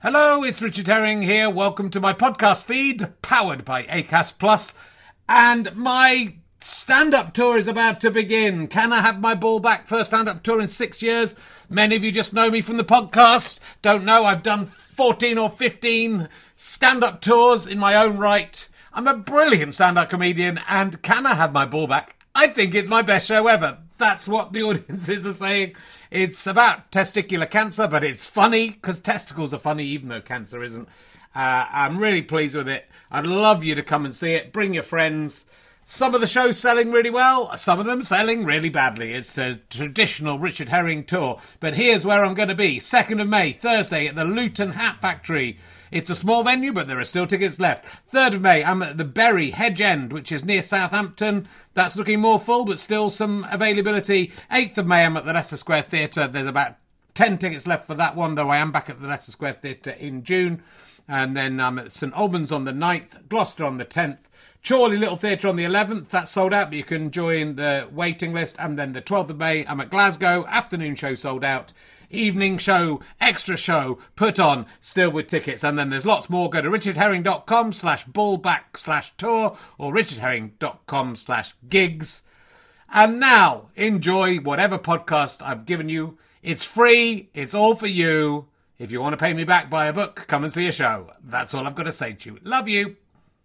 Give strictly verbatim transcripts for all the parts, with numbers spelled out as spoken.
Hello, it's Richard Herring here. Welcome to my podcast feed, powered by Acast Plus. And my stand-up tour is about to begin. Can I have my ball back? First stand-up tour in six years. Many of you just know me from the podcast. Don't know, I've done fourteen or fifteen stand-up tours in my own right. I'm a brilliant stand-up comedian, and can I have my ball back? I think it's my best show ever. That's what the audiences are saying. It's about testicular cancer, but it's funny, because testicles are funny, even though cancer isn't. Uh, I'm really pleased with it. I'd love you to come and see it. Bring your friends. Some of the shows selling really well, some of them selling really badly. It's a traditional Richard Herring tour. But here's where I'm going to be. second of May, Thursday, at the Luton Hat Factory. It's a small venue, but there are still tickets left. third of May, I'm at the Bury Hedge End, which is near Southampton. That's looking more full, but still some availability. eighth of May, I'm at the Leicester Square Theatre. There's about ten tickets left for that one, though I am back at the Leicester Square Theatre in June. And then I'm at St Albans on the ninth, Gloucester on the tenth. Chorley Little Theatre on the eleventh, that's sold out, but you can join the waiting list. And then the twelfth of May, I'm at Glasgow, afternoon show sold out. Evening show, extra show, put on, still with tickets. And then there's lots more. Go to richardherring.com slash ballback slash tour or richardherring.com slash gigs. And now, enjoy whatever podcast I've given you. It's free, it's all for you. If you want to pay me back, buy a book, come and see a show. That's all I've got to say to you. Love you.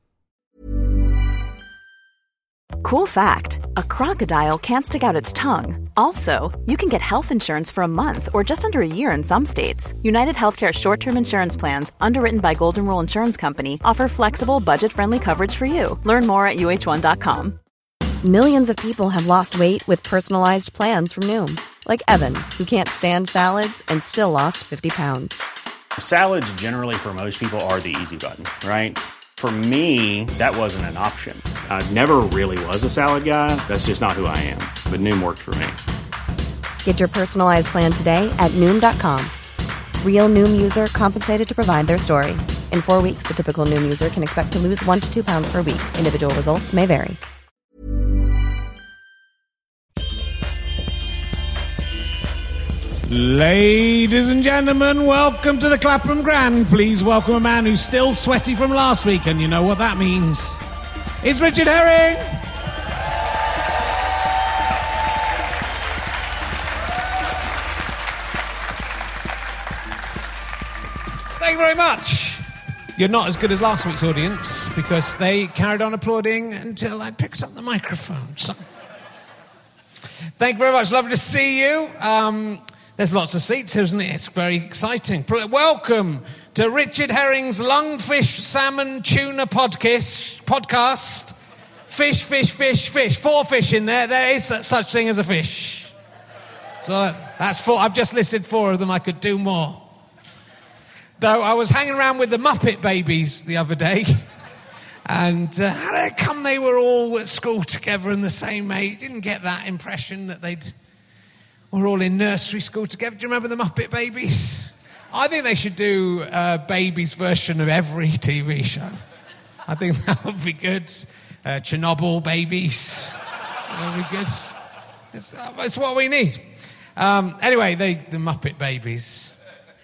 Cool fact, a crocodile can't stick out its tongue. Also, you can get health insurance for a month or just under a year in some states. United Healthcare short-term insurance plans, underwritten by Golden Rule Insurance Company, offer flexible, budget-friendly coverage for you. Learn more at U H one dot com. Millions of people have lost weight with personalized plans from Noom. Like Evan, who can't stand salads and still lost fifty pounds. Salads generally for most people are the easy button, right? For me, that wasn't an option. I never really was a salad guy. That's just not who I am. But Noom worked for me. Get your personalized plan today at Noom dot com. Real Noom user compensated to provide their story. In four weeks, the typical Noom user can expect to lose one to two pounds per week. Individual results may vary. Ladies and gentlemen, welcome to the Clapham Grand. Please welcome a man who's still sweaty from last week, and you know what that means. It's Richard Herring! Thank you very much. You're not as good as last week's audience, because they carried on applauding until I picked up the microphone. So, thank you very much. Lovely to see you. Um... There's lots of seats, isn't it? It's very exciting. Welcome to Richard Herring's Lungfish Salmon Tuna podcast. podcast. Fish, fish, fish, fish. Four fish in there. There is such thing as a fish. So that's four. I've just listed four of them. I could do more. Though I was hanging around with the Muppet Babies the other day. And uh, how did it come they were all at school together and the same age? Didn't get that impression that they'd... We're all in nursery school together. Do you remember the Muppet Babies? I think they should do a babies version of every T V show. I think that would be good. Uh, Chernobyl babies. That would be good. It's, uh, it's what we need. Um, anyway, they, the Muppet Babies.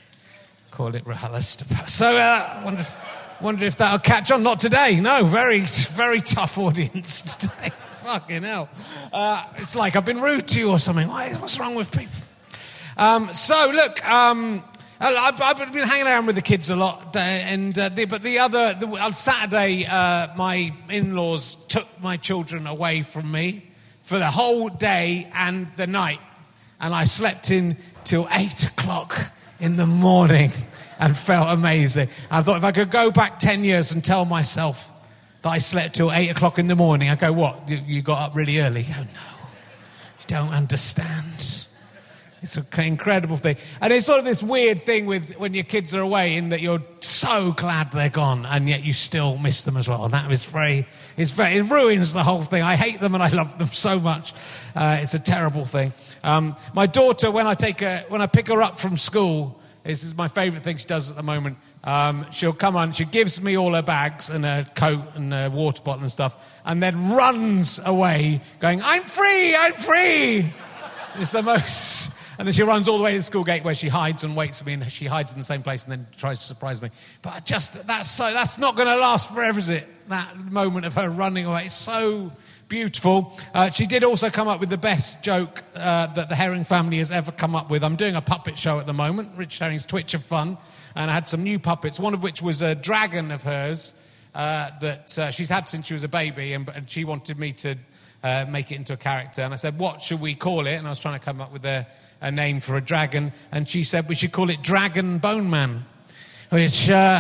Call it RHLSTP. So I uh, wonder, wonder if that'll catch on. Not today. No, very, very tough audience today. Fucking hell. Uh, it's like I've been rude to you or something. Why, what's wrong with people? Um, so, look, um, I've, I've been hanging around with the kids a lot. Uh, and uh, the, But the other, the, on Saturday, uh, my in-laws took my children away from me for the whole day and the night. And I slept in till eight o'clock in the morning and felt amazing. I thought if I could go back ten years and tell myself that I slept till eight o'clock in the morning, I go, what, you, you got up really early? Oh, no, you don't understand. It's an incredible thing. And it's sort of this weird thing with when your kids are away, in that you're so glad they're gone, and yet you still miss them as well. And that is very, it's very, it ruins the whole thing. I hate them and I love them so much. Uh, it's a terrible thing. Um, my daughter, when I take her, when I pick her up from school, this is my favourite thing she does at the moment. Um, she'll come on, she gives me all her bags and her coat and her water bottle and stuff, and then runs away going, I'm free, I'm free. It's the most And then she runs all the way to the school gate where she hides and waits for me, and she hides in the same place and then tries to surprise me. But I just, that's so, that's not going to last forever, is it? That moment of her running away. It's so beautiful. Uh, she did also come up with the best joke uh, that the Herring family has ever come up with. I'm doing a puppet show at the moment, Rich Herring's Twitch of Fun, and I had some new puppets, one of which was a dragon of hers uh, that uh, she's had since she was a baby, and, and she wanted me to uh, make it into a character. And I said, what should we call it? And I was trying to come up with a, a name for a dragon, and she said we should call it Dragon Bone Man, which uh,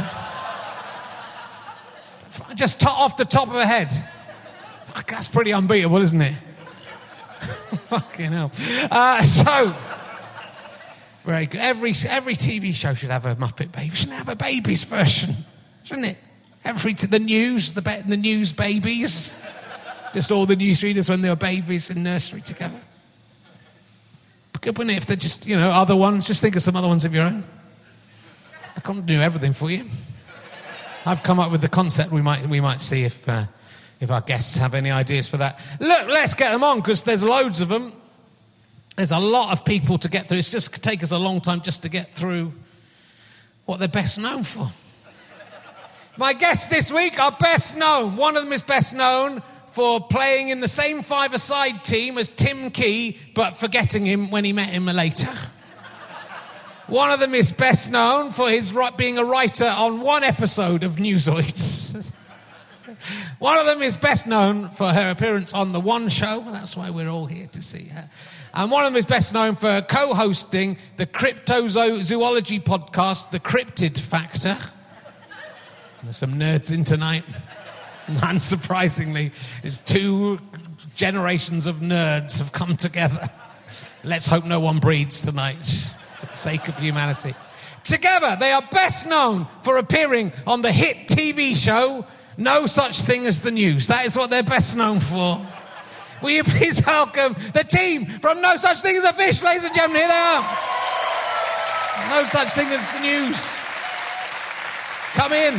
just to- off the top of her head. That's pretty unbeatable, isn't it? Fucking hell. Uh, so, very good. Every every T V show should have a Muppet Baby. Shouldn't it have a babies version? Shouldn't it? Every t- the news, the be- the news babies. Just all the newsreaders when they were babies in nursery together. Good, wouldn't it? If they're just, you know, other ones. Just think of some other ones of your own. I can't do everything for you. I've come up with the concept. We might we might see if. Uh, If our guests have any ideas for that. Look, let's get them on, because there's loads of them. There's a lot of people to get through. It's just take us a long time just to get through what they're best known for. My guests this week are best known. One of them is best known for playing in the same five-a-side team as Tim Key, but forgetting him when he met him later. One of them is best known for his being a writer on one episode of Newzoids. One of them is best known for her appearance on The One Show. That's why we're all here to see her. And one of them is best known for co-hosting the cryptozoology podcast, The Cryptid Factor. There's some nerds in tonight. Unsurprisingly, it's two generations of nerds have come together. Let's hope no one breeds tonight, for the sake of humanity. Together, they are best known for appearing on the hit T V show No Such Thing as the News. That is what they're best known for. Will you please welcome the team from No Such Thing as a Fish, ladies and gentlemen. Here they are. No Such Thing as the News. Come in.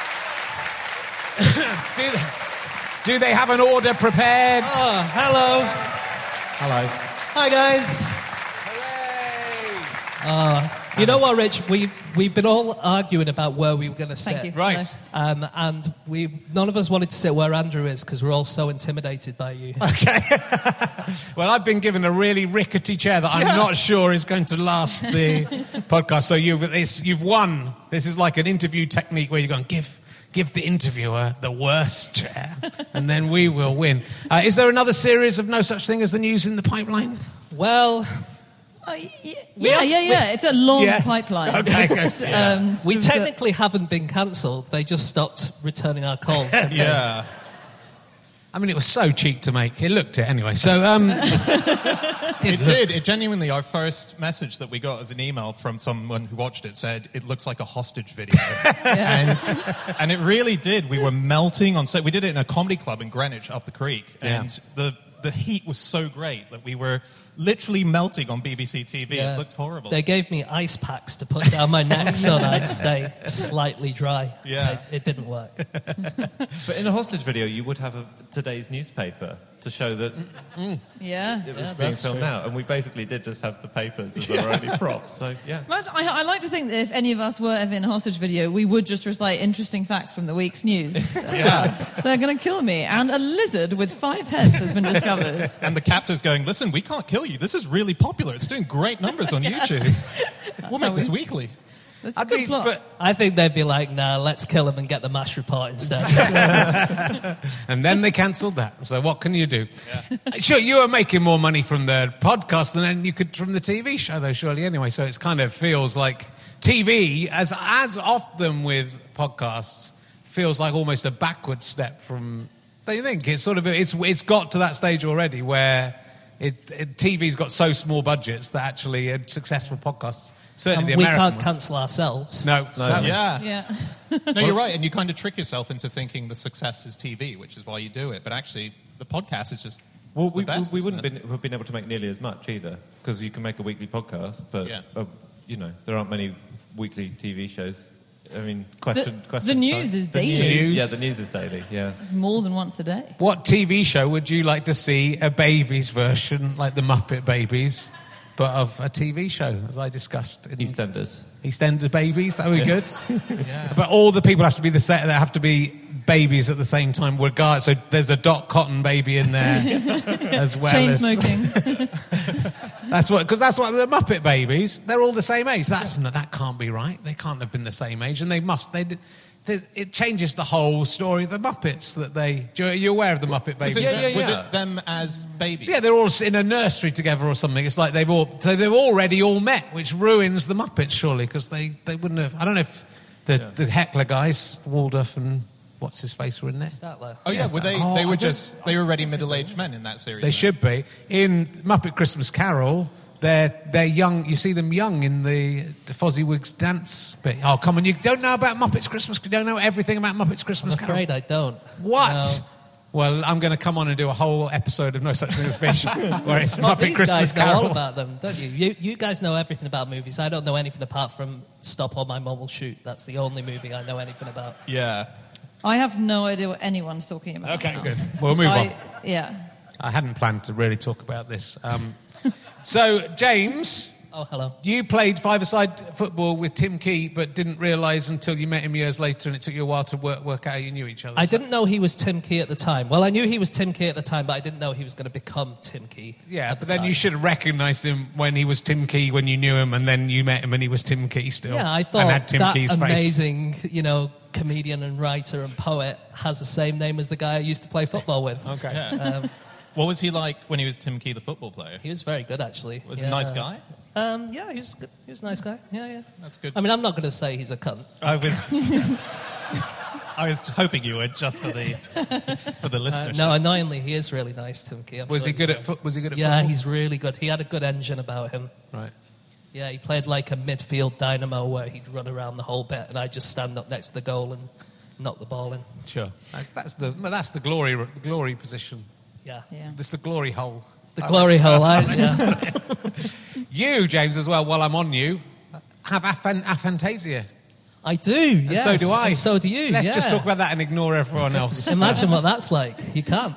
do, they, do they have an order prepared? Oh, hello. Hello. Hi, guys. Hooray! Uh, you know what, Rich? We've we've been all arguing about where we were going to sit. Thank you. Right. Um, and we none of us wanted to sit where Andrew is because we're all so intimidated by you. Okay. Well, I've been given a really rickety chair that I'm Yeah. not sure is going to last the podcast. So you've it's, you've won. This is like an interview technique where you're going, give give the interviewer the worst chair, and then we will win. Uh, is there another series of No Such Thing as the News in the pipeline? Well, Uh, yeah, yeah, yeah, yeah. It's a long Yeah. pipeline. Okay, It's, okay. Yeah. um, we sort of got- technically haven't been cancelled. They just stopped returning our calls. didn't they? Yeah. I mean, it was so cheap to make. It looked it anyway. So, um, It did. It genuinely, our first message that we got as an email from someone who watched it said, it looks like a hostage video. and, and it really did. We were melting on set. We did it in a comedy club in Greenwich up the creek. Yeah. And the, the heat was so great that we were literally melting on B B C T V. Yeah. It looked horrible. They gave me ice packs to put down my neck so that I'd stay slightly dry. Yeah. It, it didn't work. But in a hostage video, you would have a, today's newspaper to show that Yeah. it was Yeah, being that's filmed true. out. And we basically did just have the papers as our only props. So, yeah. But I, I like to think that if any of us were ever in a hostage video, we would just recite interesting facts from the week's news. Yeah. They're going to kill me. And a lizard with five heads has been discovered. and the captor's going, listen, we can't kill you. This is really popular. It's doing great numbers on YouTube. We'll make how this we- weekly. That's a I good mean, plot. but I think they'd be like, nah, let's kill him and get the MASH report instead. and then they cancelled that. So what can you do? Sure, you are making more money from the podcast than you could from the T V show, though, surely, anyway. So it kind of feels like T V, as as often with podcasts, feels like almost a backward step from... Don't you think? It's sort of... It's, it's got to that stage already where it's, it, T V's got so small budgets that actually a successful podcast... Certainly and the we American can't ones. cancel ourselves. No, certainly. Yeah. yeah. No, you're right, and you kind of trick yourself into thinking the success is T V, which is why you do it. But actually, the podcast is just Well, it's the we, best, we isn't wouldn't it? been, have been able to make nearly as much either, because you can make a weekly podcast, but Yeah. uh, you know there aren't many weekly T V shows. I mean, question, The, question. the news time. is The daily. news. Yeah, the news is daily. Yeah. More than once a day. What T V show would you like to see a babies version, like the Muppet Babies, but of a T V show, as I discussed. In EastEnders. EastEnders babies, that would be good. Yeah. But all the people have to be the set. They have to be babies at the same time. Regard. So there's a Dot Cotton baby in there as well. Chain as smoking. That's what, because that's what the Muppet babies. They're all the same age. That's no, that can't be right. They can't have been the same age, and they must. They. Did, It changes the whole story of the Muppets that they... Are you aware of the Muppet Babies? Was it, Yeah, yeah, was yeah. it them as babies? Yeah, they're all in a nursery together or something. It's like they've all... So they've already all met, which ruins the Muppets, surely, because they, they wouldn't have... I don't know if the, yeah. the Heckler guys, Waldorf and... What's his face were in there? Statler. Oh, yeah, yeah were they, oh, they were I just... They were already middle-aged men in that series. They then. should be. In Muppet Christmas Carol... They're, they're young, you see them young in the, the Fozziwigs dance bit. Oh, come on, you don't know about Muppets Christmas, you don't know everything about Muppets Christmas I'm afraid Carol? I don't. What? No. Well, I'm going to come on and do a whole episode of No Such Thing as Fish, where it's Well, Muppet these Christmas guys know Carol. all about them, don't you? you? You guys know everything about movies. I don't know anything apart from Stop or My Mum Will Shoot. That's the only movie I know anything about. Yeah. I have no idea what anyone's talking about. Okay, now. good. We'll move I, on. Yeah. I hadn't planned to really talk about this. Um, so, James... Oh, hello. You played five-a-side football with Tim Key, but didn't realise until you met him years later, and it took you a while to work, work out how you knew each other. I didn't know he was Tim Key at the time. Well, I knew he was Tim Key at the time, but I didn't know he was going to become Tim Key. Yeah, at but the then time. you should have recognised him when he was Tim Key, when you knew him, and then you met him and he was Tim Key still. Yeah, I and thought had Tim that Key's face. amazing, you know, comedian and writer and poet has the same name as the guy I used to play football with. Okay. Yeah. Um, What was he like when he was Tim Key, the football player? he was very good, actually. Was he Yeah. a nice guy? Um, yeah, he was good. He was a nice guy. Yeah, yeah. That's good. I mean, I'm not going to say he's a cunt. I was... I was hoping you would, just for the for the Uh, listeners. no, annoyingly, he is really nice, Tim Key. I'm Was sure he good you at know. foot? Was he good at Yeah, football? he's really good. He had a good engine about him. Right. Yeah, he played like a midfield dynamo where he'd run around the whole bit, and I'd just stand up next to the goal and knock the ball in. Sure. That's, that's the well, that's the glory the glory position. Yeah. Yeah. That's the glory hole. The I glory like- hole, I, yeah. You, James, as well. While I'm on you, have aphan- aphantasia. I do, And yes. so do I. And so do you, Let's yeah. just talk about that and ignore everyone else. Imagine what that's like. You can't.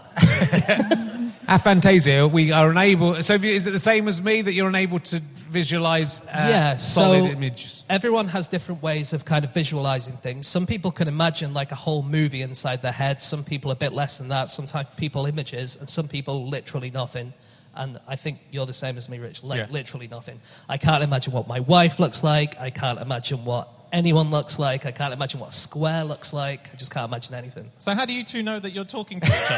Aphantasia, we are unable... So is it the same as me, that you're unable to visualise uh, Yeah, solid so images? everyone has different ways of kind of visualizing things. Some people can imagine like a whole movie inside their head. Some people a bit less than that. Some type people images, and some people literally nothing. And I think you're the same as me, Rich. Like Yeah. literally nothing. I can't imagine what my wife looks like. I can't imagine what anyone looks like. I can't imagine what a square looks like. I just can't imagine anything. So how do you two know that you're talking to each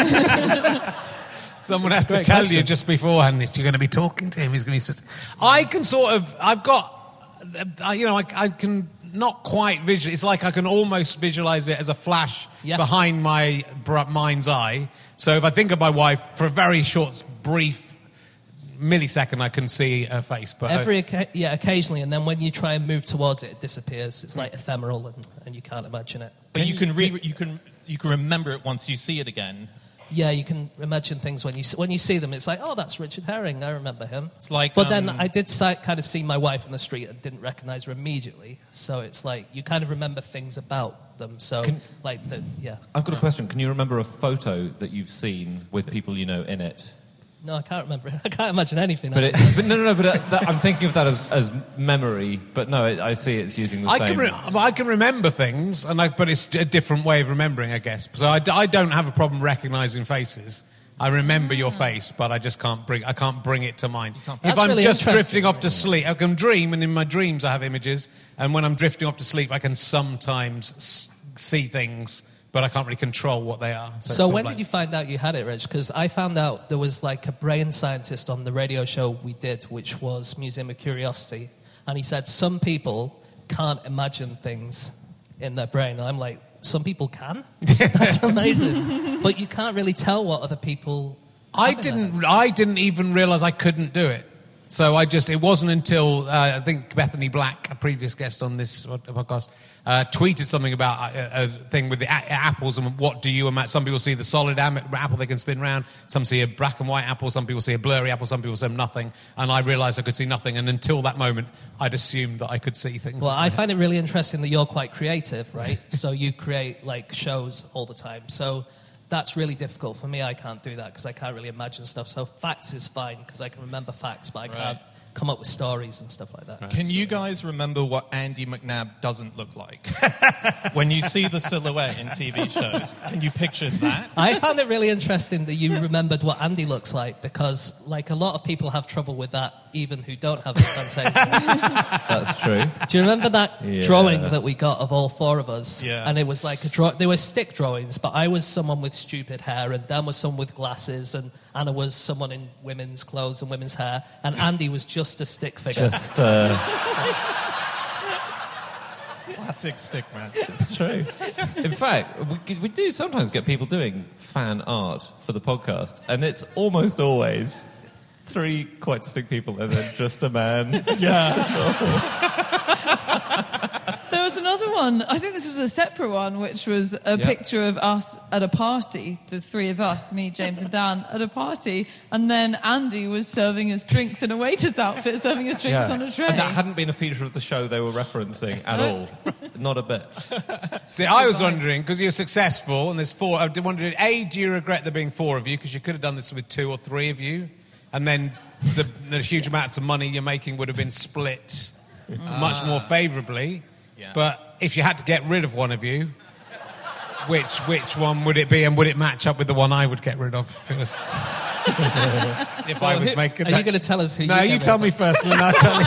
other? Someone It's has a to great tell question. you just beforehand, this, you're going to be talking to him. He's going to be... I can sort of... I've got... uh, You know, I, I can not quite visual. It's like I can almost visualise it as a flash Yeah. behind my br- mind's eye. So if I think of my wife, for a very short, brief millisecond, I can see her face. But Every oca- yeah, occasionally, and then when you try and move towards it, it disappears. It's like ephemeral, and, and you can't imagine it. But you can re- you can you can remember it once you see it again. Yeah, you can imagine things when you s- when you see them. It's like, oh, that's Richard Herring. I remember him. It's like, but then um, I did si- kind of see my wife in the street and didn't recognize her immediately. So it's like you kind of remember things about them. So Can- like, the, yeah. I've got a question. Can you remember a photo that you've seen with people you know in it? No, I can't remember. I can't imagine anything. But, it, but no, no, no. But that's, that, I'm thinking of that as, as memory. But no, it, I see it's using the I same. can, re- but I can remember things, and I, but it's a different way of remembering, I guess. So I, d- I don't have a problem recognising faces. I remember your face, but I just can't bring. I can't bring it to mind. If That's I'm really just interesting. drifting off to sleep, I can dream, and in my dreams I have images. And when I'm drifting off to sleep, I can sometimes s- see things, but I can't really control what they are. So, So it's sort of when like- did you find out you had it, Rich? Because I found out there was like a brain scientist on the radio show we did, which was Museum of Curiosity, and he said some people can't imagine things in their brain. And I'm like, some people can? That's amazing. But you can't really tell what other people I have in their heads. didn't. I didn't even realise I couldn't do it. So I just. It wasn't until uh, I think Bethany Black, a previous guest on this podcast, uh, tweeted something about a, a thing with the a- apples and what do you imagine? Some people see the solid am- apple they can spin round. Some see a black and white apple. Some people see a blurry apple. Some people see nothing. And I realised I could see nothing. And until that moment, I'd assumed that I could see things. Well, I find it really interesting that you're quite creative, right? So you create like shows all the time. So that's really difficult for me. I can't do that because I can't really imagine stuff. So facts is fine because I can remember facts, but I can't come up with stories and stuff like that. Right. Can you guys remember what Andy McNabb doesn't look like? When you see the silhouette in T V shows, can you picture that? I found it really interesting that you remembered what Andy looks like, because, like, a lot of people have trouble with that, even who don't have pigmentation. That's true. Do you remember that Yeah. drawing that we got of all four of us? Yeah. And it was like a draw. They were stick drawings, but I was someone with stupid hair, and Dan was someone with glasses, and Anna was someone in women's clothes and women's hair, and Andy was just a stick figure. Just, uh, Classic stick man. it's true. In fact, we, we do sometimes get people doing fan art for the podcast, and it's almost always three quite distinct people and then just a man. There was another one, I think this was a separate one, which was a Yeah. picture of us at a party, the three of us, me, James and Dan, at a party, and then Andy was serving us drinks in a waiter's outfit, serving us drinks on a tray. And that hadn't been a feature of the show they were referencing at all. Not a bit. See, I was wondering, because you're successful, and there's four, I wondered, A, do you regret there being four of you? Because you could have done this with two or three of you, and then the, the huge amounts of money you're making would have been split much more favourably. Yeah. But if you had to get rid of one of you, which which one would it be, and would it match up with the one I would get rid of if it was... if So I was who- making are that... you going to tell us who No, you you get tell rid me of? first, and then I'll tell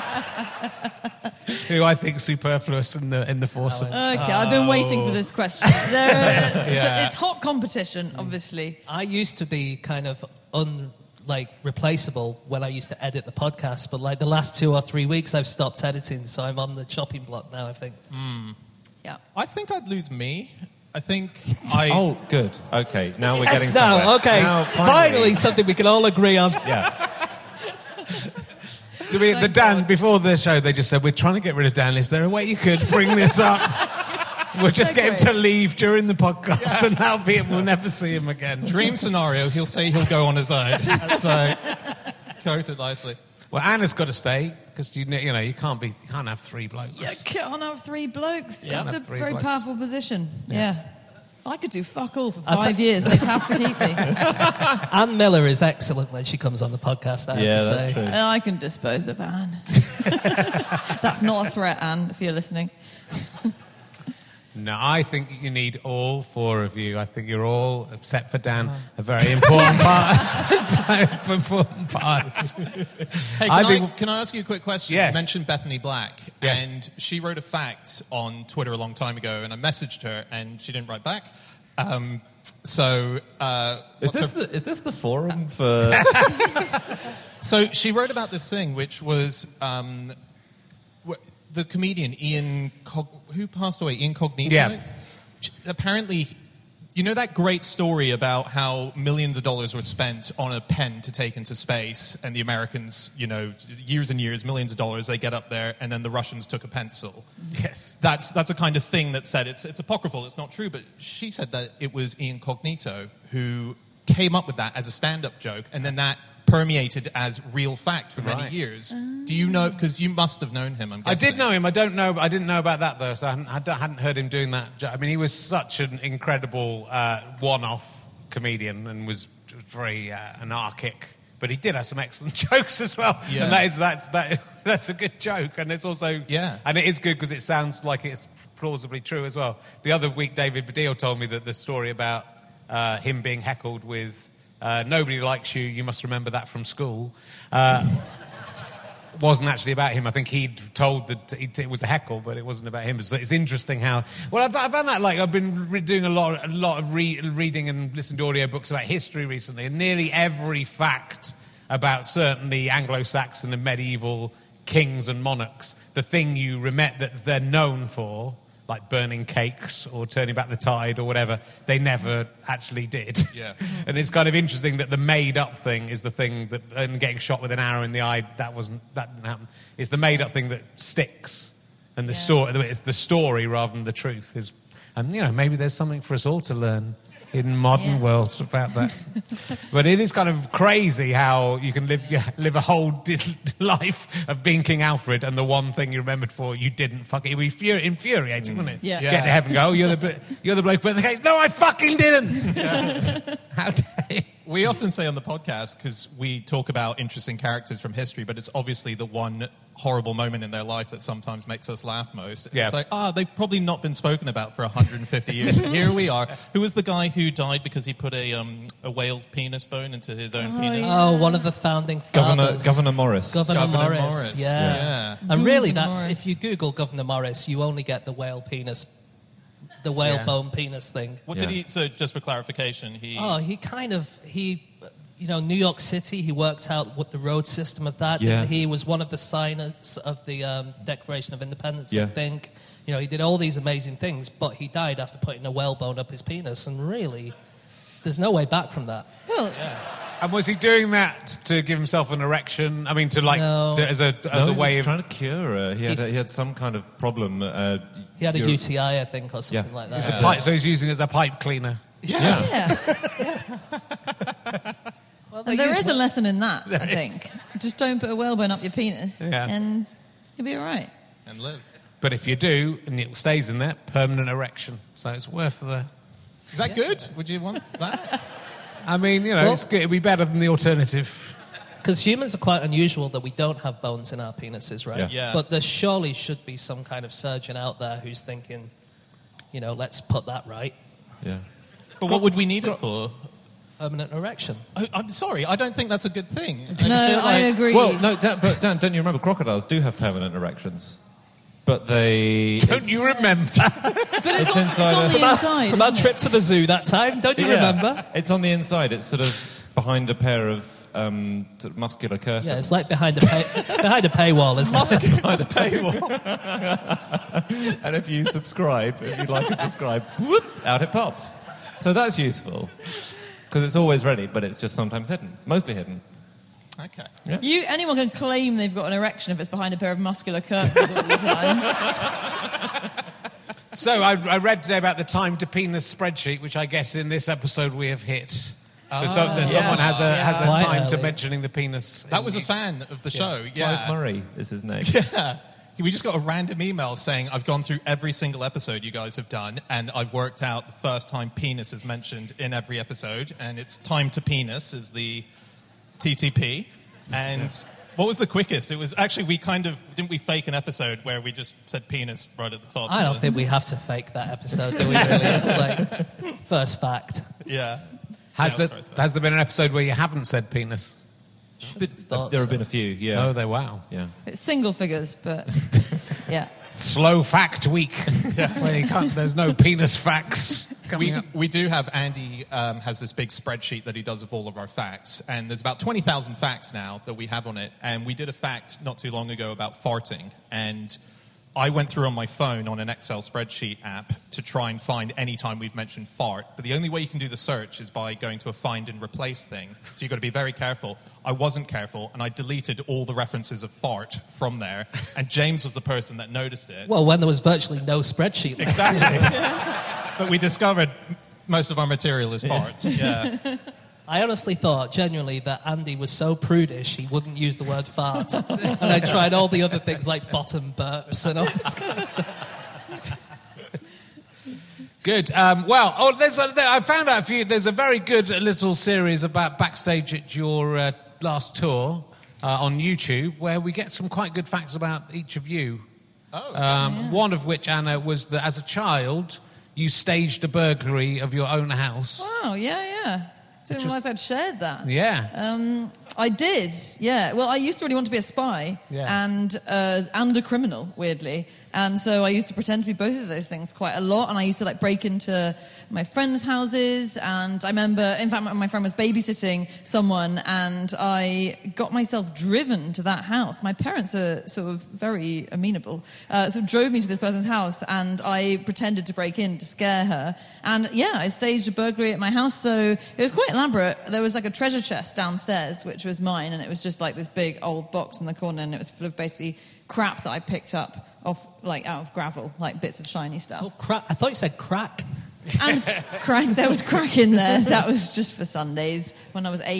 you who I think superfluous in the in the foursome. Okay, I've been waiting for this question. There are, so it's hot competition, obviously. I used to be kind of un like replaceable when I used to edit the podcast, but like the last two or three weeks I've stopped editing, so I'm on the chopping block now, I think. Yeah. I think I'd lose me. I think I... Oh, good. Okay, now we're Yes, getting no, somewhere. okay. Now, finally. something we can all agree on. Yeah. Do we, the Dan, before the show, they just said, we're trying to get rid of Dan. Is there a way you could bring this up? We'll just get him to leave during the podcast, and that'll be it. We'll never see him again. Dream scenario, he'll say he'll go on his own. So, quote it nicely. Well, Anna's got to stay, because you, you know, you can't, be, you can't have three blokes. You can't have three blokes. Yeah. It's a Have three very blokes. powerful position. Yeah. I could do fuck all for I'll five ta- years. They'd have to keep me. Anne Miller is excellent when she comes on the podcast, I have Yeah, to that's say. true. And I can dispose of Anne. That's not a threat, Anne, if you're listening. No, I think you need all four of you. I think you're all, except for Dan, a very important part. very important part. Hey, can I I, think- can I ask you a quick question? Yes. You mentioned Bethany Black, Yes. and she wrote a fact on Twitter a long time ago, and I messaged her, and she didn't write back. Um, so, uh, Is what's this, her- the, is this the forum for... so she wrote about this thing, which was um, wh- the comedian Ian, Cog- who passed away, Ian Cognito. Yeah. Apparently, you know that great story about how millions of dollars were spent on a pen to take into space, and the Americans, you know, years and years, millions of dollars, they get up there, and then the Russians took a pencil. Yes. That's that's a kind of thing that said it's it's apocryphal, it's not true, but she said that it was Ian Cognito who came up with that as a stand-up joke, and then that permeated as real fact for many Right. years. Do you know? Because you must have known him. I'm I guessing. did know him. I don't know. I didn't know about that though. So I hadn't, I don't- hadn't heard him doing that. jo- I mean, he was such an incredible uh, one-off comedian and was very uh, anarchic. But he did have some excellent jokes as well. Yeah. And that is that's that that's a good joke. And it's also Yeah. And it is good because it sounds like it's plausibly true as well. The other week, David Baddiel told me that the story about uh, him being heckled with uh, "Nobody likes you. You must remember that from school." Uh, wasn't actually about him. I think he'd told that it it was a heckle, but it wasn't about him. It's, it's interesting how... Well, I've, I've found that, like, I've been re- doing a lot, a lot of re- reading and listening to audiobooks about history recently, and nearly every fact about certainly Anglo-Saxon and medieval kings and monarchs, the thing you remember that they're known for, like burning cakes or turning back the tide or whatever, they never actually did. Yeah. And it's kind of interesting that the made-up thing is the thing that, and getting shot with an arrow in the eye, that wasn't, that didn't happen. It's the made-up thing that sticks, and the Yeah. story, it's the story rather than the truth. Is, and you know, maybe there's something for us all to learn in modern Yeah. world about that. But it is kind of crazy how you can live you live a whole di- life of being King Alfred, and the one thing you remembered for you didn't fucking. It would be furi- infuriating, wouldn't it? Yeah. Get to heaven and go, oh, you're the bl- you're the bloke put in the case. No, I fucking didn't. How dare you? we often say on the podcast, because we talk about interesting characters from history, but it's obviously the one horrible moment in their life that sometimes makes us laugh most. Yeah. It's like, ah, oh, they've probably not been spoken about for one hundred fifty years. Here we are. Who was the guy who died because he put a um, a whale's penis bone into his own Oh, penis? yeah. Oh, one of the founding Governor, fathers. Governor Morris. Governor, Governor Morris. Morris, Yeah. yeah. And really, Governor that's Morris. if you Google Governor Morris, you only get the whale penis, the whale Yeah. bone penis thing. What Yeah. did he... So, just for clarification, he... Oh, he kind of he, you know, New York City. He worked out what the road system of that. Yeah. He was one of the signers of the um, Declaration of Independence. Yeah. I think. You know, he did all these amazing things, but he died after putting a whalebone up his penis. And really, there's no way back from that. Well, And was he doing that to give himself an erection? I mean, to like, No. to, as a as no, a way he was of... trying to cure her. He had, a, he had some kind of problem. Uh, He had a Euro- U T I, I think, or something Yeah. like It's that. a pipe, so he's using it as a pipe cleaner. Yes. yeah. Well, they And there use is a whale- lesson in that, There I is. think. Just don't put a whalebone up your penis, Yeah. and you'll be all right. And live. But if you do, and it stays in there, permanent erection. So it's worth the... Is that good? Would you want that? I mean, you know, Well- it's good. It'd be better than the alternative. Because humans are quite unusual that we don't have bones in our penises, right? Yeah. Yeah. But there surely should be some kind of surgeon out there who's thinking, you know, let's put that right. Yeah. But what would we need it for? Permanent erection. Oh, I'm sorry, I don't think that's a good thing. No, feel I like- agree. Well, no, Dan, but Dan, don't you remember crocodiles do have permanent erections? But they... Don't it's- you remember? It's inside it's on a- the inside. From our isn't it? trip to the zoo that time, don't you Yeah. remember? It's on the inside. It's sort of behind a pair of um, sort of muscular curtains. Yeah, it's like behind a pay- it's behind a paywall, isn't it? Behind a paywall. And if you subscribe, if you like and subscribe, whoop, out it pops. So that's useful. Because it's always ready, but it's just sometimes hidden. Mostly hidden. Okay. You, anyone can claim they've got an erection if it's behind a pair of muscular curtains all the time. So I, I read today about the time to penis spreadsheet, which I guess in this episode we have hit. So, so that someone has a has a Quite time to early. mentioning the penis. That was a fan of the show, yeah. Clive Murray is his name. Yeah. We just got a random email saying, I've gone through every single episode you guys have done, and I've worked out the first time penis is mentioned in every episode, and it's time to penis is the T T P. And what was the quickest? It was actually, we kind of, didn't we fake an episode where we just said penis right at the top? I don't think we have to fake that episode, do we, really? It's like, first fact. Yeah. Has, Yeah, there, that was very has there been an episode where you haven't said penis? Thought There have so. been a few, yeah. Oh, they wow. Yeah. It's single figures, but it's, yeah. Slow fact week. Where you can't, there's no penis facts coming We, up. we do have, Andy um, has this big spreadsheet that he does of all of our facts, and there's about twenty thousand facts now that we have on it, and we did a fact not too long ago about farting, and I went through on my phone on an Excel spreadsheet app to try and find any time we've mentioned fart, but the only way you can do the search is by going to a find and replace thing, so you've got to be very careful. I wasn't careful, and I deleted all the references of fart from there, and James was the person that noticed it. Well, when there was virtually no spreadsheet left. Exactly. But we discovered most of our material is farts. Yeah. I honestly thought, genuinely, that Andy was so prudish he wouldn't use the word fart. And I tried all the other things like bottom burps and all this kind of stuff. Good. Um, well, oh, there's a, there, I found out a few. There's a very good little series about backstage at your uh, last tour uh, on YouTube where we get some quite good facts about each of you. Oh. Um, One of which, Anna, was that as a child you staged a burglary of your own house. Wow, yeah, yeah. Didn't realise I'd shared that. Yeah. Um, I did, yeah. Well, I used to really want to be a spy Yeah. and uh, and a criminal, weirdly. And so I used to pretend to be both of those things quite a lot. And I used to like break into my friends' houses. And I remember, in fact, my, my friend was babysitting someone, and I got myself driven to that house. My parents were sort of very amenable, uh, so drove me to this person's house, and I pretended to break in to scare her. And yeah, I staged a burglary at my house. So it was quite elaborate. There was like a treasure chest downstairs, which was mine, and it was just like this big old box in the corner, and it was full of basically crap that I picked up off, like out of gravel, like bits of shiny stuff. Oh, crack. I thought you said crack. And crack, there was crack in there. That was just for Sundays when I was eight.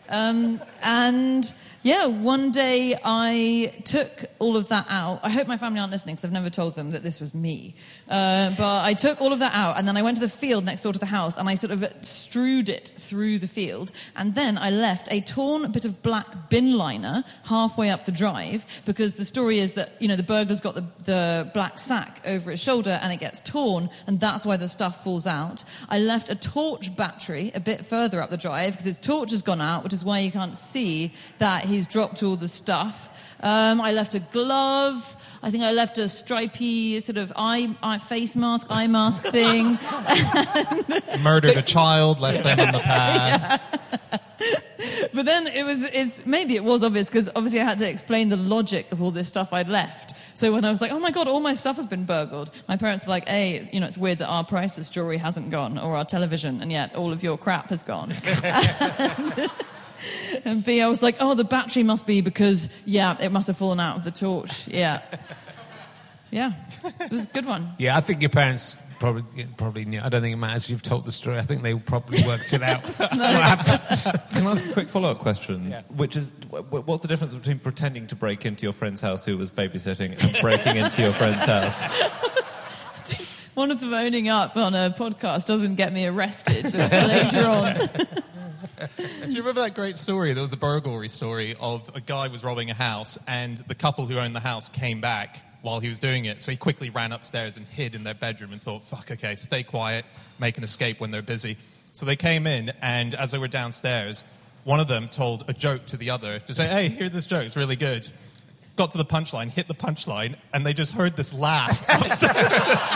Um, and yeah, one day I took all of that out. I hope my family aren't listening because I've never told them that this was me. Uh, but I took all of that out and then I went to the field next door to the house and I sort of strewed it through the field. And then I left a torn bit of black bin liner halfway up the drive because the story is that, you know, the burglar's got the, the black sack over his shoulder and it gets torn and that's why the stuff falls out. I left a torch battery a bit further up the drive because his torch has gone out, which is why you can't see that he's dropped all the stuff. Um, I left a glove. I think I left a stripy sort of eye, eye face mask, eye mask thing. Murdered a child, left them on the pad. Yeah. But then it was, it's, maybe it was obvious because obviously I had to explain the logic of all this stuff I'd left. So when I was like, oh my God, all my stuff has been burgled, my parents were like, A, you know, it's weird that our priceless jewelry hasn't gone or our television and yet all of your crap has gone. and, and B, I was like, oh, the battery must be because, yeah, it must have fallen out of the torch. Yeah. Yeah. It was a good one. Yeah, I think your parents probably probably knew. I don't think it matters if you've told the story. I think they probably worked it out. What happened. Can I ask a quick follow-up question? Yeah. Which is, what's the difference between pretending to break into your friend's house who was babysitting and breaking into your friend's house? One of them owning up on a podcast doesn't get me arrested later on. Do you remember that great story? There was a burglary story of a guy was robbing a house and the couple who owned the house came back while he was doing it. So he quickly ran upstairs and hid in their bedroom and thought, fuck, okay, stay quiet, make an escape when they're busy. So they came in and as they were downstairs, one of them told a joke to the other to say, hey, hear this joke, it's really good. Got to the punchline, hit the punchline, and they just heard this laugh upstairs.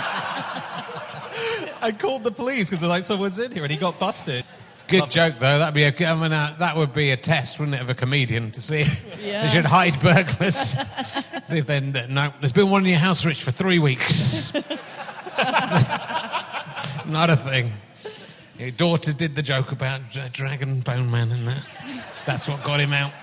I called the police because they're like, someone's in here, and he got busted. Good Love joke, though. That'd be a, I mean, uh, that would be a test, wouldn't it, of a comedian to see. Yeah. They should hide burglars. See if they no. There's been one in your house, Rich, for three weeks. Not a thing. Your daughter did the joke about uh, Dragon Bone Man and that. That's what got him out.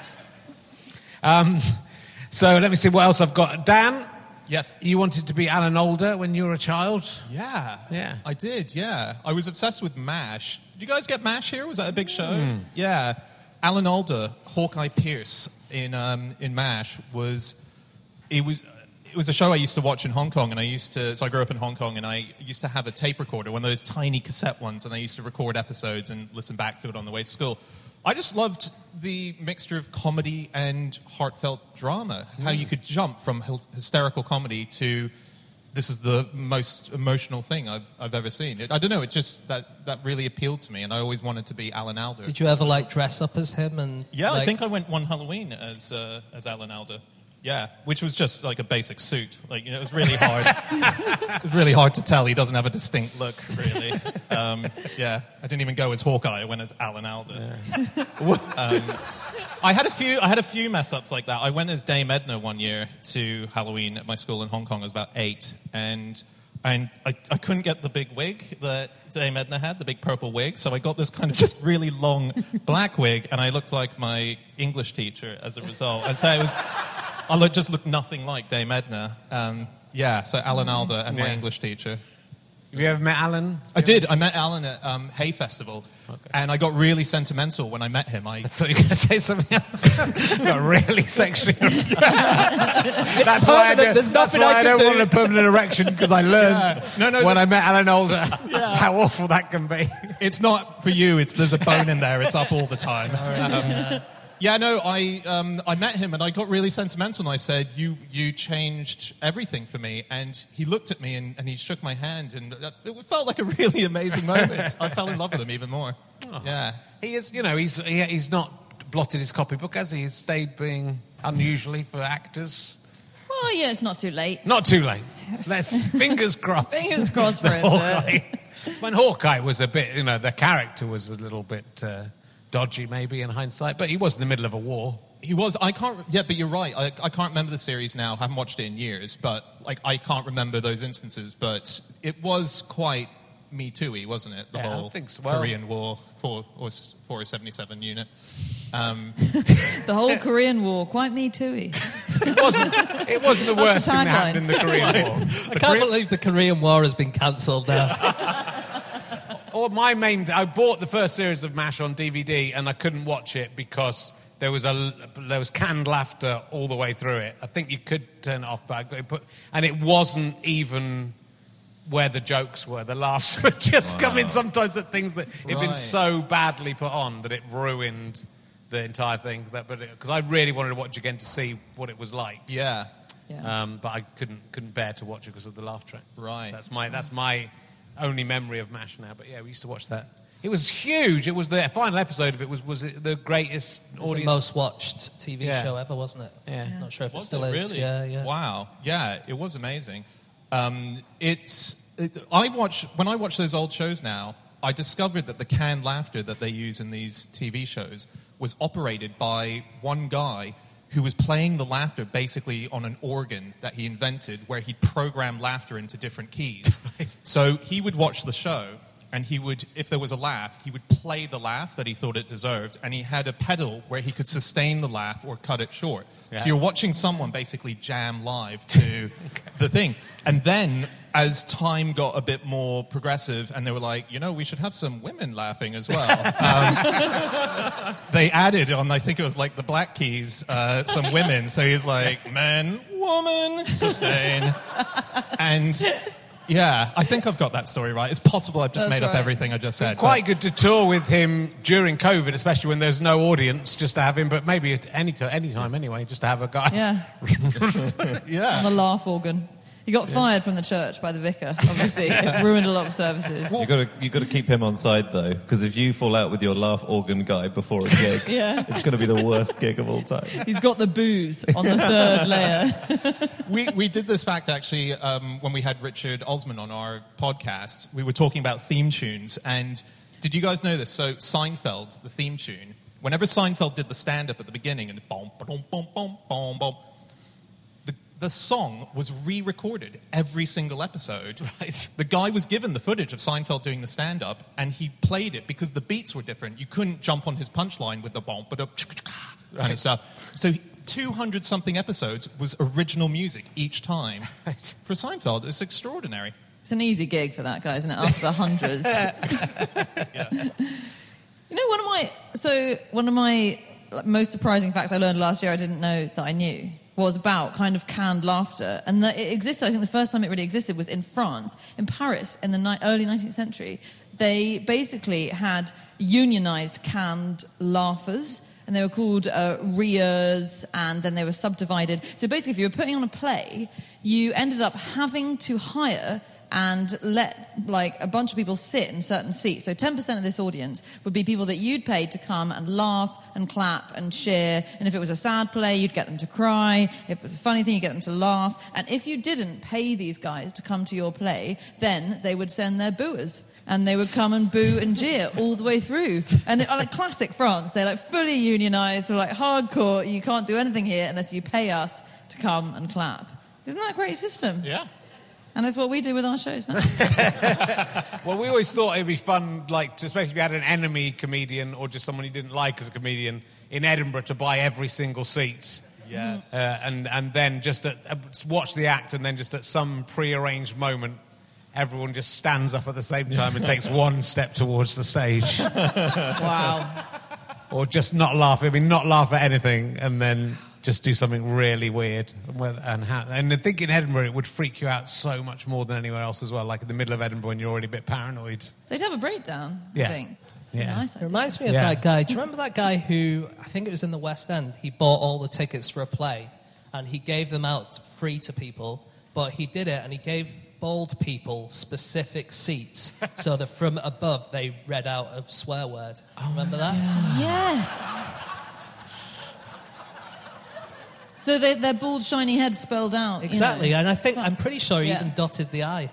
Um, so let me see what else I've got. Dan. Yes. You wanted to be Alan Alda when you were a child? Yeah. Yeah. I did, yeah. I was obsessed with MASH. Did you guys get MASH here? Was that a big show? Mm. Yeah. Alan Alda, Hawkeye Pierce in um, in MASH was it was it was a show I used to watch in Hong Kong, and I used to so I grew up in Hong Kong, and I used to have a tape recorder, one of those tiny cassette ones, and I used to record episodes and listen back to it on the way to school. I just loved the mixture of comedy and heartfelt drama. How you could jump from hysterical comedy to this is the most emotional thing I've I've ever seen. It, I don't know. It just that that really appealed to me, and I always wanted to be Alan Alda. Did you ever like dress up as him? And yeah, like... I think I went one Halloween as uh, as Alan Alda. Yeah, which was just like a basic suit. Like, you know, it was really hard. It was really hard to tell. He doesn't have a distinct look, really. Um, yeah, I didn't even go as Hawkeye. I went as Alan Alda. Yeah. um, I had a few. I had a few mess ups like that. I went as Dame Edna one year to Halloween at my school in Hong Kong. I was about eight, and and I, I couldn't get the big wig that Dame Edna had, the big purple wig. So I got this kind of just really long black wig, and I looked like my English teacher as a result. And so it was. I look, just look nothing like Dame Edna. Um, yeah, so Alan Alda and my yeah. English teacher. Have you ever met Alan? I did. I met Alan at um, Hay Festival, okay. And I got really sentimental when I met him. I, I thought you were going to say something else. Got really sexually. That's why I don't, There's that's nothing why I I can don't do. want a permanent erection, because I learned Yeah. No, no, when I that's- met Alan Alda Yeah. how awful that can be. it's not for you. It's there's a bone in there. It's up all the time. Um, yeah, no, I um, I met him and I got really sentimental and I said, you you changed everything for me. And he looked at me and, and he shook my hand and it felt like a really amazing moment. I fell in love with him even more. Oh. Yeah. He is, you know, he's he, he's not blotted his copybook, has he? He's stayed being unusually for actors. Oh, yeah, it's not too late. Not too late. Let's fingers crossed. Fingers crossed for him. Hawkeye. When Hawkeye was a bit, you know, the character was a little bit uh, dodgy, maybe in hindsight, but he was in the middle of a war. He was. I can't. Yeah, but you're right. I, I can't remember the series now. I haven't watched it in years, but like I can't remember those instances. But it was quite Me Too-y, wasn't it? The Yeah, I whole think so. Well- Korean War for or four seventy-seven unit. Um, The whole Korean War, quite Me Too-y. It wasn't. It wasn't the That's worst the thing that happened tagline. in the Korean War. I can't believe the Korean War has been cancelled now. or my main. I bought the first series of MASH on D V D, and I couldn't watch it because there was a there was canned laughter all the way through it. I think you could turn it off, but I got put, and it wasn't even where the jokes were. The laughs were just wow. coming sometimes at things that had right. been so badly put on that it ruined the entire thing. That, but because I really wanted to watch again to see what it was like. Yeah. Yeah. Um, but I couldn't couldn't bear to watch it because of the laugh track. Right. That's my that's my only memory of MASH now. But yeah, we used to watch that. It was huge. It was the final episode of it was was it the greatest it was audience, the most watched T V yeah. show ever, wasn't it? Yeah. yeah. Not sure if was it still it is. Really? Yeah, yeah. Wow. Yeah, it was amazing. Um, it's it, I watch when I watch those old shows now. I discovered that the canned laughter that they use in these T V shows was operated by one guy who was playing the laughter basically on an organ that he invented where he'd program laughter into different keys. So he would watch the show and he would, if there was a laugh, he would play the laugh that he thought it deserved, and he had a pedal where he could sustain the laugh or cut it short. Yeah. So you're watching someone basically jam live to okay. the thing. And then as time got a bit more progressive and they were like, you know, we should have some women laughing as well. Um, they added on, I think it was like the Black Keys, uh, some women. So he's like, man, woman, sustain. And yeah, I think I've got that story right. It's possible I've just That's made right. up everything I just said. Quite but... good to tour with him during COVID, especially when there's no audience, just to have him, but maybe at any, t- any time anyway, just to have a guy. Yeah. yeah. On the laugh organ. He got fired yeah. from the church by the vicar, obviously. It ruined a lot of services. You've got to, you've got to keep him on side, though, because if you fall out with your laugh organ guy before a gig, yeah. it's going to be the worst gig of all time. He's got the booze on the third layer. we we did this fact, actually, um, when we had Richard Osman on our podcast. We were talking about theme tunes, and did you guys know this? So Seinfeld, the theme tune, whenever Seinfeld did the stand-up at the beginning, and boom, boom, boom, boom, boom, boom, the song was re-recorded every single episode. Right. The guy was given the footage of Seinfeld doing the stand-up, and he played it because the beats were different. You couldn't jump on his punchline with the bomb, but kind right. of stuff. So two hundred something episodes was original music each time. Right. For Seinfeld, it's extraordinary. It's an easy gig for that guy, isn't it? After the hundred. yeah. You know, one of my so one of my most surprising facts I learned last year, I didn't know that I knew, was about kind of canned laughter. And that it existed, I think the first time it really existed was in France, in Paris, in the ni- early nineteenth century. They basically had unionized canned laughers, and they were called uh, rieurs, and then they were subdivided. So basically, if you were putting on a play, you ended up having to hire and let like a bunch of people sit in certain seats. So ten percent of this audience would be people that you'd pay to come and laugh and clap and cheer. And if it was a sad play, you'd get them to cry. If it was a funny thing, you'd get them to laugh. And if you didn't pay these guys to come to your play, then they would send their booers. And they would come and boo and jeer all the way through. And it, like classic France, they're like fully unionized, or like hardcore. You can't do anything here unless you pay us to come and clap. Isn't that a great system? Yeah. And that's what we do with our shows now. Well, we always thought it'd be fun, like, to, especially if you had an enemy comedian or just someone you didn't like as a comedian in Edinburgh, to buy every single seat. Yes. Uh, and, and then just at, uh, watch the act, and then just at some pre-arranged moment, everyone just stands up at the same time and takes one step towards the stage. Wow. Or just not laugh. I mean, not laugh at anything, and then just do something really weird. And, ha- and I think in Edinburgh it would freak you out so much more than anywhere else as well. Like in the middle of Edinburgh when you're already a bit paranoid. They'd have a breakdown, I yeah. think. It's yeah. nice it reminds me of yeah. that guy. Do you remember that guy who, I think it was in the West End, he bought all the tickets for a play and he gave them out free to people, but he did it and he gave bald people specific seats so that from above they read out a swear word. Oh, remember that? Yeah. Yes. So they, their bald, shiny head spelled out. Exactly, you know. and I think, I'm pretty sure he yeah. even dotted the I.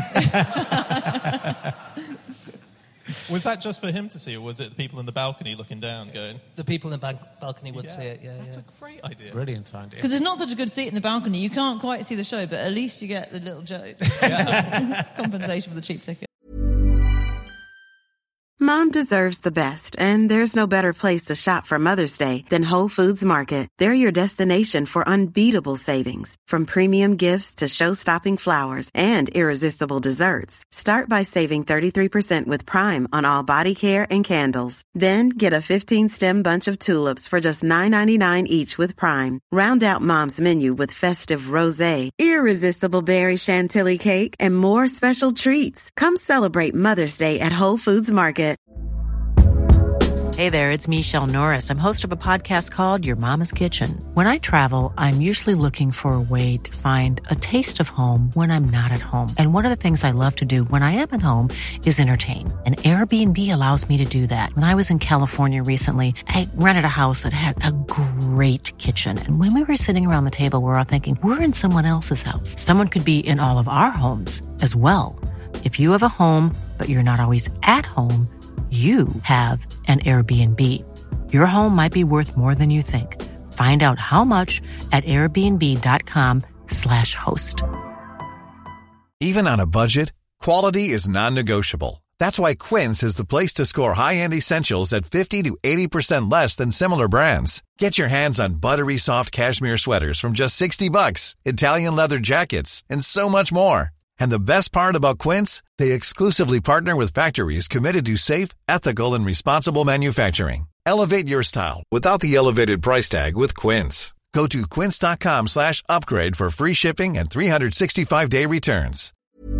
Was that just for him to see, or was it the people in the balcony looking down going... The people in the ba- balcony would yeah, see it, yeah. That's yeah. a great idea. Brilliant idea. Because there's not such a good seat in the balcony. You can't quite see the show, but at least you get the little joke. Yeah. It's compensation for the cheap ticket. Mom deserves the best, and there's no better place to shop for Mother's Day than Whole Foods Market. They're your destination for unbeatable savings, from premium gifts to show-stopping flowers and irresistible desserts. Start by saving thirty-three percent with Prime on all body care and candles. Then get a fifteen-stem bunch of tulips for just nine ninety-nine each with Prime. Round out Mom's menu with festive rosé, irresistible berry chantilly cake, and more special treats. Come celebrate Mother's Day at Whole Foods Market. Hey there, it's Michelle Norris. I'm host of a podcast called Your Mama's Kitchen. When I travel, I'm usually looking for a way to find a taste of home when I'm not at home. And one of the things I love to do when I am at home is entertain. And Airbnb allows me to do that. When I was in California recently, I rented a house that had a great kitchen. And when we were sitting around the table, we were all thinking, we're in someone else's house. Someone could be in all of our homes as well. If you have a home, but you're not always at home, you have an Airbnb. Your home might be worth more than you think. Find out how much at airbnb.com slash host. Even on a budget, quality is non-negotiable. That's why Quince is the place to score high-end essentials at fifty to eighty percent less than similar brands. Get your hands on buttery soft cashmere sweaters from just sixty bucks, Italian leather jackets, and so much more. And the best part about Quince, they exclusively partner with factories committed to safe, ethical, and responsible manufacturing. Elevate your style without the elevated price tag with Quince. Go to quince.com slash upgrade for free shipping and three sixty-five day returns.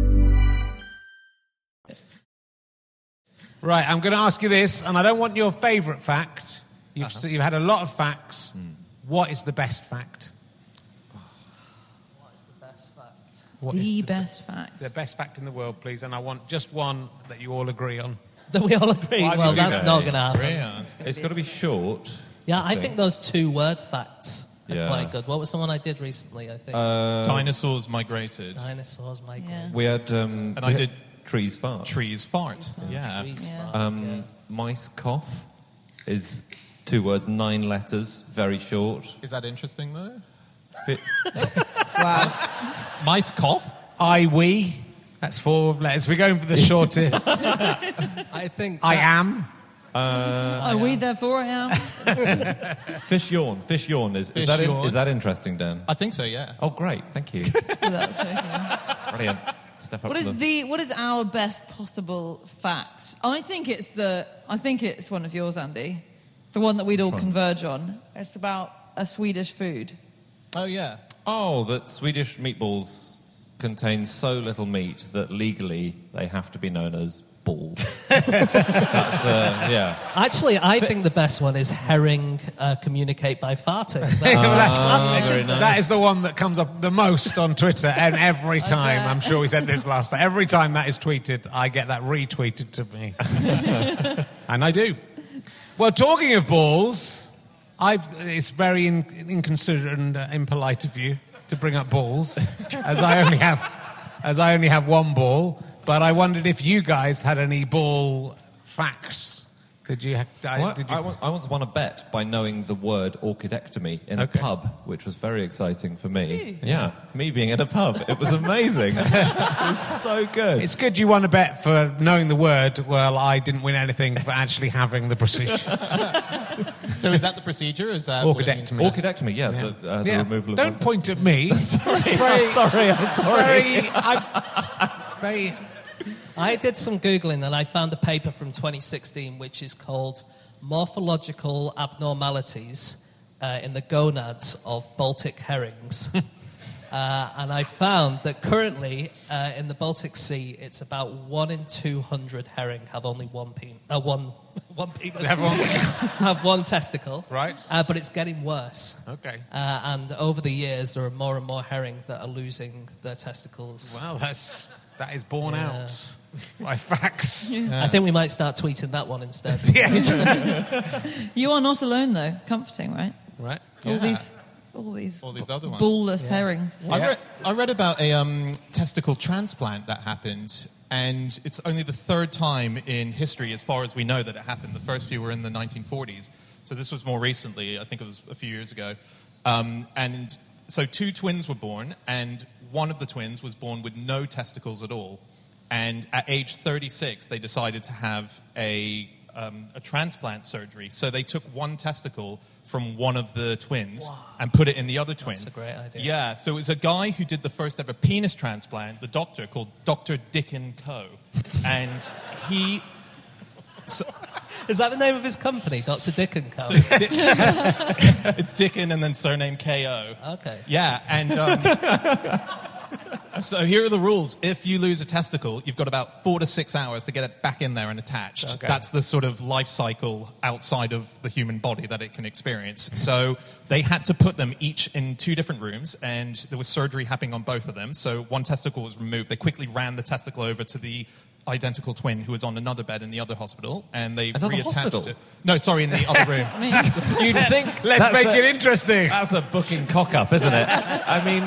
Right, I'm going to ask you this, and I don't want your favourite fact. You've, Uh-huh. you've had a lot of facts. Mm. What is the best fact? What the, the best fact. The best fact in the world, please. And I want just one that you all agree on. That we all agree? Why well, that's okay. not going to happen. Yeah. It's, it's got to be short. Yeah, I I think, think those two-word facts are Yeah. quite good. What was the one I did recently, I think? Uh, Dinosaurs migrated. Dinosaurs migrated. Yeah. We had... Um, and we I had did... Trees fart. Trees fart, yeah. Trees Yeah. fart, Um, yeah. Mice cough is two words, nine letters, very short. Is that interesting, though? Fit, Wow. Mice cough? I, we. That's four letters. We're going for the shortest. I think... I that- am. Are we therefore I am? fish yawn. Fish yawn. Is, Fish is, that in- yawn. is that interesting, Dan? I think so, yeah. Oh, great. Thank you. Without joking. Brilliant. Step up What to is the- the what is our best possible fact? I think it's the I think it's one of yours, Andy. The one that we'd all one? converge on. It's about a Swedish food. Oh, yeah. Oh, that Swedish meatballs contain so little meat that legally they have to be known as balls. That's, uh, yeah. Actually, I think the best one is herring uh, communicate by farting. That's, That's- classic. very nice. That is the one that comes up the most on Twitter, and every time, bet. I'm sure we said this last time, every time that is tweeted, I get that retweeted to me. And I do. Well, talking of balls, I've, it's very in, inconsiderate and uh, impolite of you to bring up balls, as I only have, as I only have one ball. But I wondered if you guys had any ball facts. Did you? Ha- Well, did you I, wa- I once won a bet by knowing the word orchidectomy in Okay. a pub, which was very exciting for me. Yeah, me being in a pub. It was amazing. It was so good. It's good you won a bet for knowing the word. Well, I didn't win anything for actually having the procedure. So is that the procedure? Is that what it means? Orchidectomy. Orchidectomy, yeah, Yeah. The, uh, the Yeah. removal of Don't one- point at me. Sorry, Very- I'm sorry, I'm sorry. Very, I've, very, I did some Googling and I found a paper from twenty sixteen which is called Morphological Abnormalities uh, in the Gonads of Baltic Herrings. uh, and I found that currently uh, in the Baltic Sea, it's about one in two hundred herring have only one pen, uh, one, one penis, Have one- have one testicle. Right. Uh, but it's getting worse. okay. Uh, and over the years, there are more and more herring that are losing their testicles. Well, that's, that is borne Yeah. out by facts. I think we might start tweeting that one instead. You are not alone though. Comforting, right? Right. All Yeah. these all these All these other ones. ballless herrings. I, read, I read about a um, testicle transplant that happened, and it's only the third time in history, as far as we know, that it happened. The first few were in the nineteen forties. So this was more recently. I think it was a few years ago. Um, and so two twins were born, and one of the twins was born with no testicles at all. And at age thirty-six, they decided to have a, um, a transplant surgery. So they took one testicle from one of the twins wow. and put it in the other twin. That's a great idea. Yeah, so it was a guy who did the first ever penis transplant, the doctor, called Doctor Dickon Co. And he... So, is that the name of his company, Doctor Dickon Co? So Dick, it's Dickon and then surname K O. Okay. Yeah, and um, so here are the rules. If you lose a testicle, you've got about four to six hours to get it back in there and attached. Okay. That's the sort of life cycle outside of the human body that it can experience. So they had to put them each in two different rooms, and there was surgery happening on both of them. So one testicle was removed. They quickly ran the testicle over to the identical twin who was on another bed in the other hospital, and they another reattached hospital? it. No, sorry, in the other room. I mean, you'd think let's make a, it interesting. That's a booking cock-up, isn't it? I mean,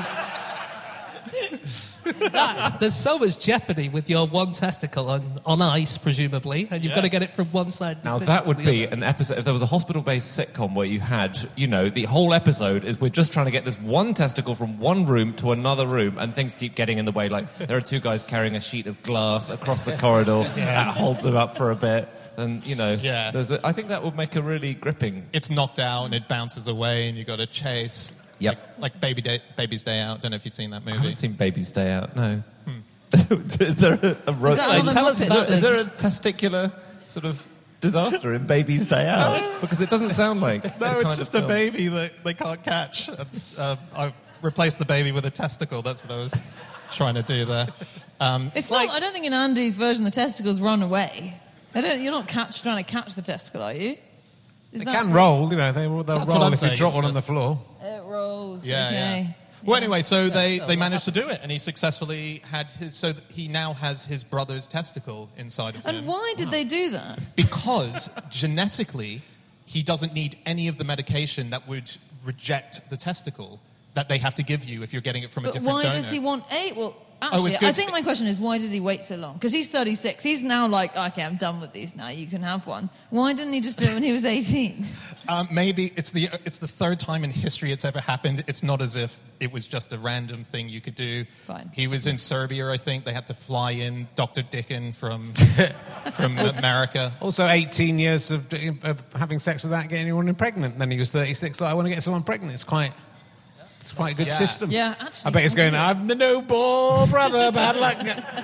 that, there's so much jeopardy with your one testicle on, on ice, presumably, and you've yeah. got to get it from one side. Of the now city that to would the be other. an episode. If there was a hospital-based sitcom where you had, you know, the whole episode is we're just trying to get this one testicle from one room to another room, and things keep getting in the way. Like there are two guys carrying a sheet of glass across the corridor yeah. that holds them up for a bit. And, you know, yeah. there's a, I think that would make a really gripping... It's knocked out and it bounces away and you've got to chase. Yep. Like, like Baby Day, Baby's Day Out. Don't know if you've seen that movie. I haven't seen Baby's Day Out, no. Hmm. is there a... a ro- Is that like, all tell us, the is there, Muppets? is there a testicular sort of disaster in Baby's Day Out? Because it doesn't sound like... No, it's just a baby that they can't catch. Uh, uh, I replaced the baby with a testicle. That's what I was trying to do there. Um, It's like- not. I don't think in Andy's version the testicles run away. They don't, you're not catch, trying to catch the testicle, are you? Is They that- can roll, you know. They, they'll That's what roll I'm if you saying, drop it's one on the just- floor. It rolls. Yeah, okay. yeah. Well, anyway, so they, so they what managed to do it, and he successfully had his... So that he now has his brother's testicle inside of him. And why did they do that? Because genetically, he doesn't need any of the medication that would reject the testicle that they have to give you if you're getting it from a But different why donor. does he want eight? Well, Oh, actually, it's good. I think my question is, why did he wait so long? Because he's thirty-six. He's now like, okay, I'm done with these now. You can have one. Why didn't he just do it when he was eighteen? Um, maybe it's the it's the third time in history it's ever happened. It's not as if it was just a random thing you could do. Fine. He was in Serbia, I think. They had to fly in Doctor Dickon from from America. Also, eighteen years of, of having sex without getting anyone pregnant. Then he was thirty-six. Like, I want to get someone pregnant. It's quite... It's quite a good Yeah. system. Yeah, actually. I bet he's going, I'm the noble brother, bad luck.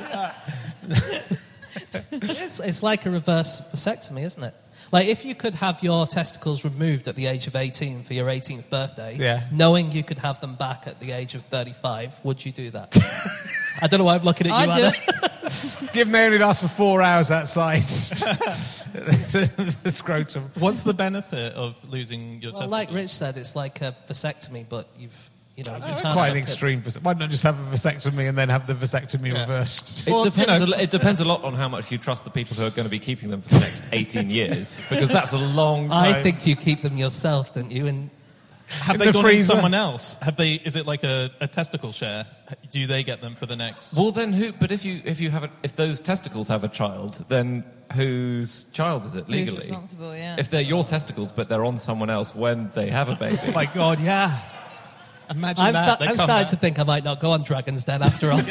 It's, it's like a reverse vasectomy, isn't it? Like, if you could have your testicles removed at the age of eighteen for your eighteenth birthday, Yeah. knowing you could have them back at the age of thirty-five, would you do that? I don't know why I'm looking at you, I'd do Anna. it. Given they only last for four hours that side. The scrotum. What's the benefit of losing your Well, testicles? like Rich said, it's like a vasectomy, but you've, you know, you It's can't quite an have extreme. Vas- Why not just have a vasectomy and then have the vasectomy Yeah. reversed? It, Well, depends you know- a, lo- it depends a lot on how much you trust the people who are going to be keeping them for the next eighteen years, because that's a long time. I think you keep them yourself, don't you? And Have in they the gone freezer. in someone else? Have they? Is it like a, a testicle share? Do they get them for the next? Well, then who? But if you if you have a, if those testicles have a child, then whose child is it Who's legally? responsible, yeah. If they're your testicles, but they're on someone else when they have a baby. Oh my God, yeah. Imagine I'm, that. sta- They I'm come starting back. to think I might not go on Dragon's Den after all.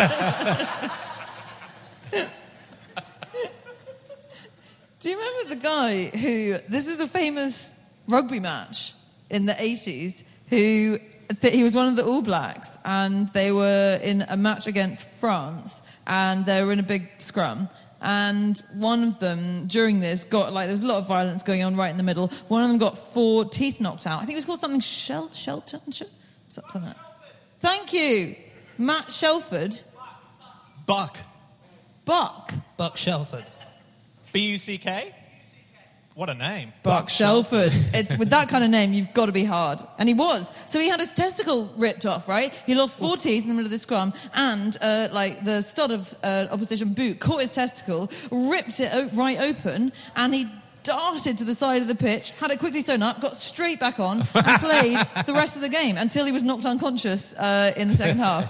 Do you remember the guy who, this is a famous rugby match in the eighties, who, th- he was one of the All Blacks, and they were in a match against France, and they were in a big scrum, and one of them, during this, got, like, there was a lot of violence going on right in the middle. One of them got four teeth knocked out. I think it was called something Shel- Shelton? Sh- something like that. Thank you. Matt Shelford. Buck. Buck. Buck Shelford. B U C K? What a name. Buck Shelford. It's with that kind of name, you've got to be hard. And he was. So he had his testicle ripped off, right? He lost four teeth in the middle of the scrum, and uh, like the stud of uh, opposition boot caught his testicle, ripped it o- right open, and he darted to the side of the pitch, had it quickly sewn up, got straight back on, and played the rest of the game until he was knocked unconscious uh, in the second half.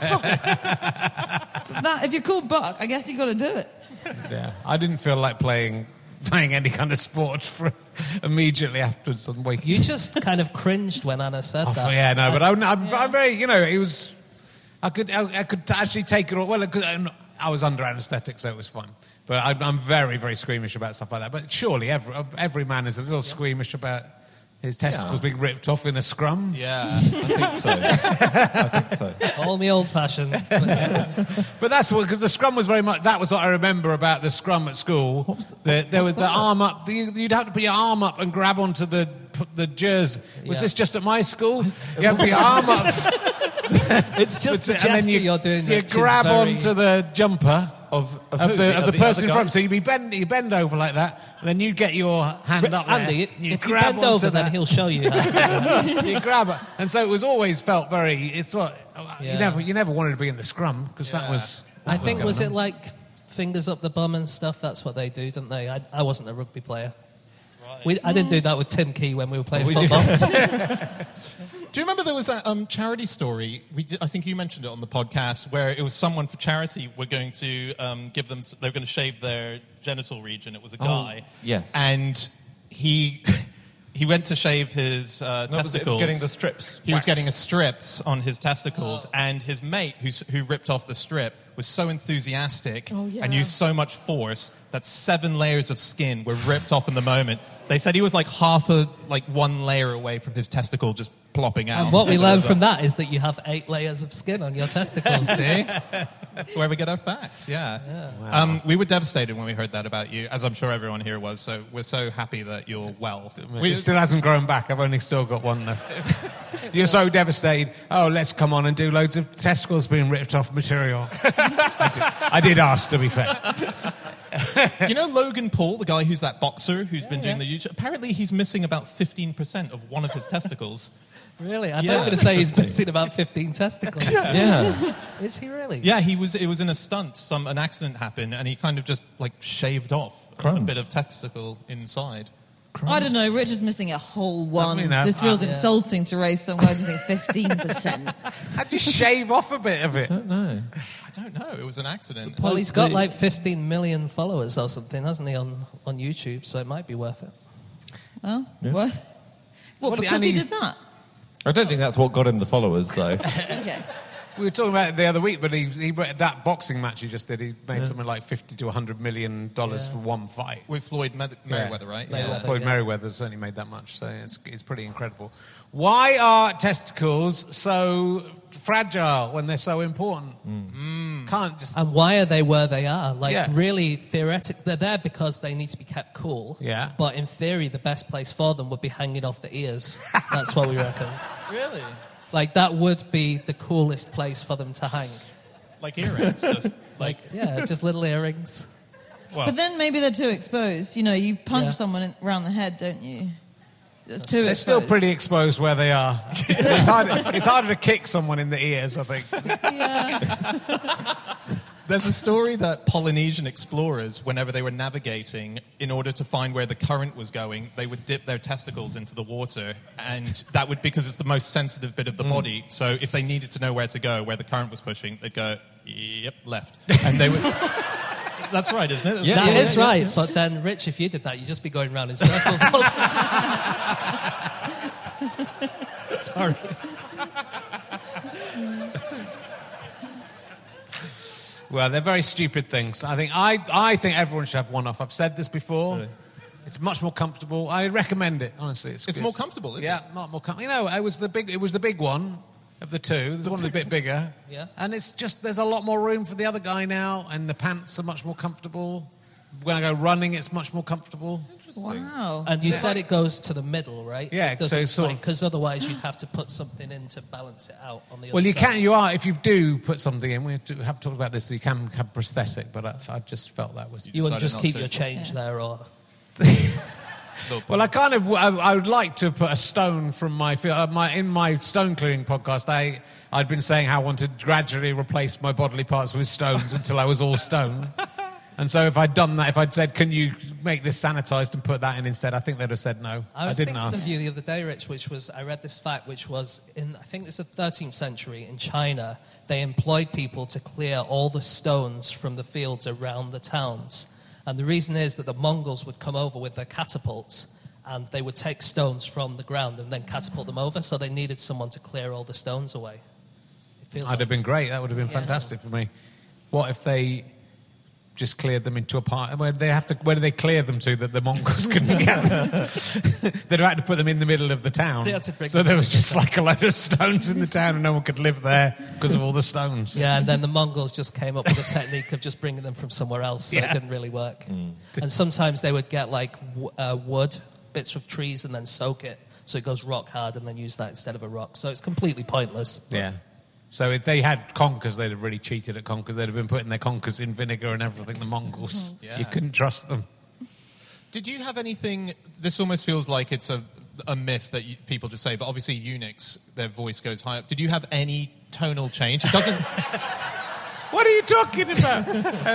That, if you're called Buck, I guess you've got to do it. Yeah, I didn't feel like playing playing any kind of sport for immediately afterwards on waking. You just kind of cringed when Anna said Oh, that. yeah, no, but I'm, I'm, I'm very, you know, it was. I could, I, I could actually take it all. Well, it could, I I was under anaesthetic, so it was fine. But I, I'm very, very squeamish about stuff like that. But surely every, every man is a little squeamish about his testicles Yeah. being ripped off in a scrum. Yeah. I think so. I think so. All me old-fashioned. But that's what, because the scrum was very much, that was what I remember about the scrum at school. What was the, the, there was the arm up, the, you'd have to put your arm up and grab onto the the jersey. Was Yeah. this just at my school? You have the arm up. It's just the and gesture then you, you're doing. you Rich, is grab very- onto the jumper Of, of, of who? the, of the, person other in front. guys? So you be bend, you bend over like that, and then you get your hand up there. Andy, and you if you grab bend onto over, then that. he'll show you how to do it. You grab it, and so it was always felt very. It's what you Yeah. never you never wanted to be in the scrum because that Yeah. was. I that think, going was on. it like fingers up the bum and stuff? That's what they do, don't they? I, I wasn't a rugby player. We, I didn't do that with Tim Key when we were playing football. Do you remember there was that um, charity story? We did, I think you mentioned it on the podcast, where it was someone for charity were going to um, give them. They were going to shave their genital region. It was a guy. yes. And he he went to shave his uh, No, it was- testicles. it was getting the strips He was waxed. getting a strips on his testicles, and his mate, who who ripped off the strip, was so enthusiastic Oh, yeah. and used so much force that seven layers of skin were ripped off in the moment. They said he was like half a like one layer away from his testicle just plopping out. And what we as a learned result. from that is that you have eight layers of skin on your testicles. See? That's where we get our facts, yeah. Um, we were devastated when we heard that about you, as I'm sure everyone here was, so we're so happy that you're well. We, It still hasn't grown back. I've only still got one though. You're so devastated. Oh, let's come on and do loads of testicles being ripped off material. I, did, I did ask, to be fair. you know Logan Paul, the guy who's that boxer who's been doing the YouTube? Apparently he's missing about fifteen percent of one of his testicles. Really? I thought Yeah. you were going to say he's missing about fifteen testicles. Yeah. Is he really? Yeah, he was. It was in a stunt. Some an accident happened, and he kind of just like shaved off a Crumbs. bit of testicle inside. I don't know. Rich is missing a whole one. mean, uh, this feels uh, yeah. insulting to raise some guy missing fifteen percent. How'd you shave off a bit of it? No. I don't know. It was an accident. Well, he's got like fifteen million followers or something, hasn't he, on, on YouTube? So it might be worth it. Oh, what? What? Well, Because and he he's- did that. I don't think that's what got him the followers, though. Okay. We were talking about it the other week, but he, he that boxing match he just did, he made something like fifty to a hundred million dollars for one fight. With Floyd Med- Merriweather, right? Mayweather. Yeah, Floyd Merriweather's only made that much, so it's, it's pretty incredible. Why are testicles so fragile when they're so important? Can't just... And why are they where they are? Like, Yeah. really, theoretic, they're there because they need to be kept cool. Yeah. But in theory, the best place for them would be hanging off the ears. That's what we reckon. Really? Like, that would be the coolest place for them to hang. Like earrings, just like. Yeah, just little earrings. Well, But then maybe they're too exposed. You know, you punch Yeah. someone in, around the head, don't you? That's too They're exposed. still pretty exposed where they are. it's, harder, it's harder to kick someone in the ears, I think. There's a story that Polynesian explorers, whenever they were navigating, in order to find where the current was going, they would dip their testicles into the water, and that would because it's the most sensitive bit of the body. So if they needed to know where to go, where the current was pushing, they'd go, "Yep, left," and they would. That's right, isn't it? That's That right. is right. But then, Rich, if you did that, you'd just be going round in circles all the time. Sorry. Well, they're very stupid things. I think I, I think everyone should have one off. I've said this before. Really? It's much more comfortable. I recommend it, honestly. It's, It's good. more comfortable, isn't yeah, it? not more comfortable. You know, it was the big. It was the big one of the two. There's one that's a bit bigger. Yeah. And it's just there's a lot more room for the other guy now, and the pants are much more comfortable. When I go running, it's much more comfortable. Wow. And you said it goes to the middle, right? Yeah, It so doesn't, it's sort of- because otherwise you'd have to put something in to balance it out on the Well, other you side. can. You are if you do put something in. We do- have talked about this. You can have prosthetic, but I, I just felt that was. You would decided just not keep to. your change there, or Well, I kind of, I, I would like to have put a stone from my, uh, my in my stone clearing podcast. I, I'd been saying how I wanted to gradually replace my bodily parts with stones until I was all stone. And so if I'd done that, if I'd said, can you make this sanitized and put that in instead, I think they'd have said no. I was didn't thinking ask. of you the other day, Rich, which was, I read this fact, which was in, I think it was the thirteenth century in China, they employed people to clear all the stones from the fields around the towns. And the reason is that the Mongols would come over with their catapults and they would take stones from the ground and then catapult them over, so they needed someone to clear all the stones away. It feels I'd like, have been great. That would have been Yeah. fantastic for me. What if they just cleared them into a part where they have to. Where do they clear them to that the Mongols couldn't get them? They'd had to put them in the middle of the town. They had to bring so them there was to just the like a load of stones in the town, and no one could live there because of all the stones. Yeah, and then the Mongols just came up with a technique of just bringing them from somewhere else, so Yeah. it didn't really work. And sometimes they would get like w- uh, wood, bits of trees, and then soak it so it goes rock hard, and then use that instead of a rock. So it's completely pointless. but- Yeah. So if they had conkers, they'd have really cheated at conkers. They'd have been putting their conkers in vinegar and everything. The Mongols, Yeah. you couldn't trust them. Did you have anything? This almost feels like it's a, a myth that you, people just say, but obviously eunuchs, their voice goes high up. Did you have any tonal change? It doesn't. What are you talking about?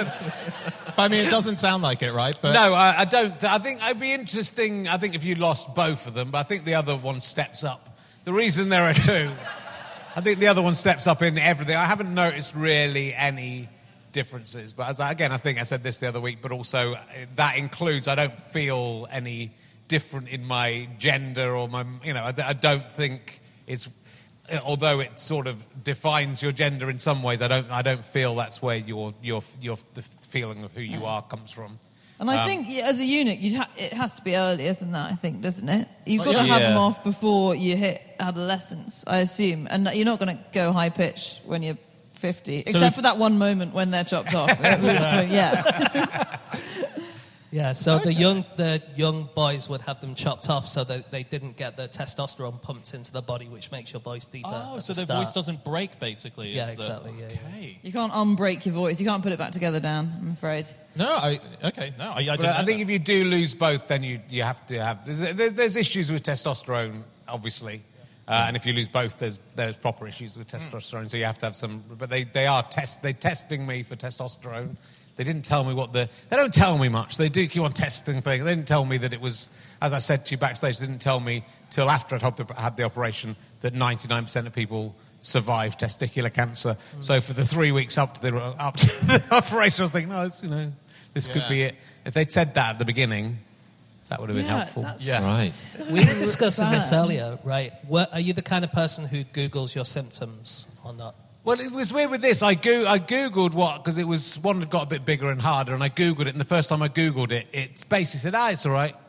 I mean, it doesn't sound like it, right? But No, I, I don't. Th- I think it'd be interesting. I think if you lost both of them, but I think the other one steps up. The reason there are two, I think the other one steps up in everything. I haven't noticed really any differences, but as I, again, I think I said this the other week, but also uh, that includes I don't feel any different in my gender or my, you know, I, I don't think it's. Although it sort of defines your gender in some ways, I don't. I don't feel that's where your your your the feeling of who you are comes from. And I Um, think yeah, as a eunuch, you'd ha- it has to be earlier than that, I think, doesn't it? You've Oh, got to yeah. have them Yeah. off before you hit adolescence, I assume. And you're not going to go high pitch when you're fifty, except if- for that one moment when they're chopped off. At which point, yeah. Yeah, so the young the young boys would have them chopped off so that they didn't get the testosterone pumped into the body, which makes your voice deeper. Oh, at so the their voice start. doesn't break, basically. Yeah, It's the- exactly. Yeah, yeah. Okay. You can't unbreak your voice. You can't put it back together, Dan, I'm afraid. No, I okay. No, I, I didn't. But I know think that. if you do lose both, then you you have to have. There's, there's, there's issues with testosterone, obviously, uh, and if you lose both, there's there's proper issues with testosterone. So you have to have some. But they they are test they testing me for testosterone. They didn't tell me what the. They don't tell me much. They do keep on testing things. They didn't tell me that it was. As I said to you backstage, they didn't tell me till after I'd had the, had the operation that ninety-nine percent of people survive testicular cancer. Mm. So for the three weeks up to the up to the operation, I was thinking, no, this, you know, this could Yeah. be it. If they'd said that at the beginning, that would have been yeah, helpful. That's Yeah. Right. so We were discussing this bad. earlier, right? Were, are you the kind of person who Googles your symptoms or not? Well, it was weird with this. I go- I googled what because it was one that got a bit bigger and harder, and I googled it. And the first time I googled it, it basically said, "Ah, it's all right."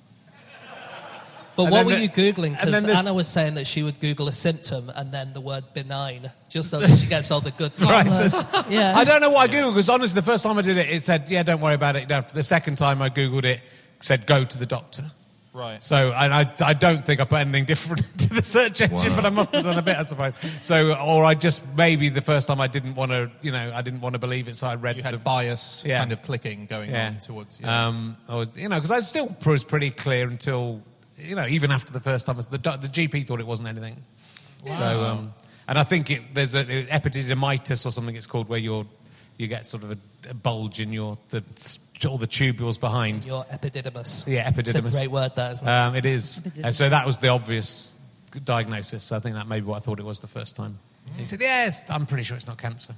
But And what then were the- you Googling? and then Because there's- Anna was saying that she would Google a symptom and then the word benign, just so that she gets all the good Right, parts. so- Yeah. I don't know what I googled because honestly, the first time I did it, it said, "Yeah, don't worry about it." The second time I googled it, it said, "Go to the doctor." Right. So, and I, I don't think I put anything different into the search engine, Wow. but I must have done a bit, I suppose. So, or I just, maybe the first time I didn't want to, you know, I didn't want to believe it, so I read you had the... bias Yeah. kind of clicking going Yeah. on towards. Yeah. Um, or, you know, because I still was pretty clear until, you know, even after the first time, the, doc- the G P thought it wasn't anything. So, um, and I think it, there's a epididymitis or something it's called, where you're, you get sort of a, a bulge in your, the, all the tubules behind. Your epididymis. Yeah, epididymis. It's a great word, that, isn't it? Um, it is. And so that was the obvious diagnosis. So I think that may be what I thought it was the first time. And he said, yes, I'm pretty sure it's not cancer.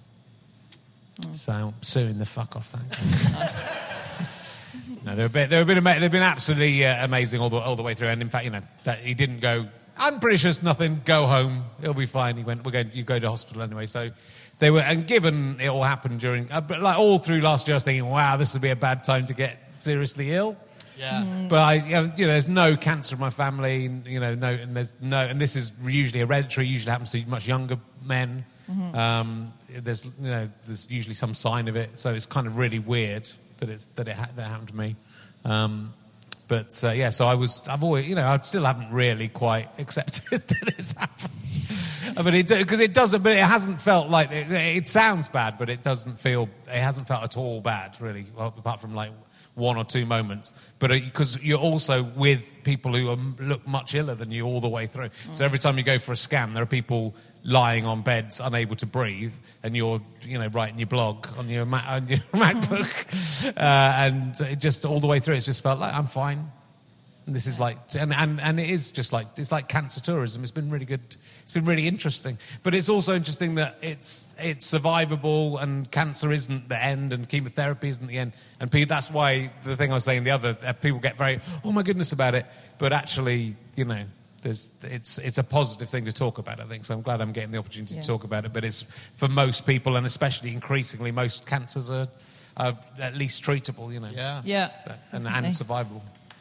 So I'm suing the fuck off that. No, they've been, they've been, ama- they've been absolutely uh, amazing all the, all the way through. And in fact, you know, that he didn't go, I'm pretty sure it's nothing, go home, it'll be fine. He went, we're going, you go to hospital anyway. So they were, and given it all happened during, uh, but like all through last year, I was thinking, wow, this would be a bad time to get seriously ill. Yeah. But I, you know, you know, there's no cancer in my family, you know, no, and there's no, and this is usually hereditary. Usually happens to much younger men. Mm-hmm. Um, there's, you know, there's usually some sign of it, so it's kind of really weird that it's that it ha- that happened to me. Um, but uh, yeah, so I was, I've always, you know, I still haven't really quite accepted that it's happened. I mean, it because it doesn't, but it hasn't felt like it, it sounds bad, but it doesn't feel, it hasn't felt at all bad, really, well, apart from like one or two moments, but because you're also with people who are, look much iller than you all the way through. So every time you go for a scan, there are people lying on beds, unable to breathe, and you're, you know, writing your blog on your, Ma- on your MacBook, uh, and it just all the way through, it's just felt like I'm fine. And this is like, and, and, and it is just like, it's like cancer tourism. It's been really good. It's been really interesting. But it's also interesting that it's it's survivable and cancer isn't the end and chemotherapy isn't the end. And people, that's why the thing I was saying the other, uh, people get very, oh my goodness about it. But actually, you know, there's, it's it's a positive thing to talk about, I think. So I'm glad I'm getting the opportunity Yeah. to talk about it. But it's, for most people, and especially increasingly, most cancers are, are at least treatable, you know. Yeah. Yeah. And, definitely. and survivable.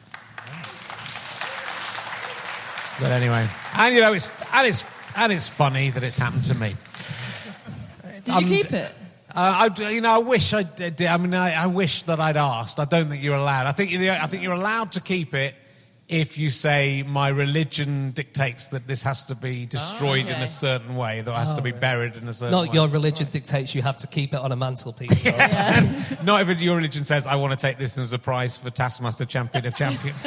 But anyway, and you know, it's and it's and it's funny that it's happened to me. Did Um, you keep it? Uh, I, you know, I wish I did. I mean, I, I wish that I'd asked. I don't think you're allowed. I think you're, I think you're allowed to keep it if you say my religion dictates that this has to be destroyed Oh, okay. in a certain way, that it has Oh, to be right. buried in a certain Not way. your religion dictates you have to keep it on a mantelpiece. So Not if your religion says I want to take this as a prize for Taskmaster Champion of Champions.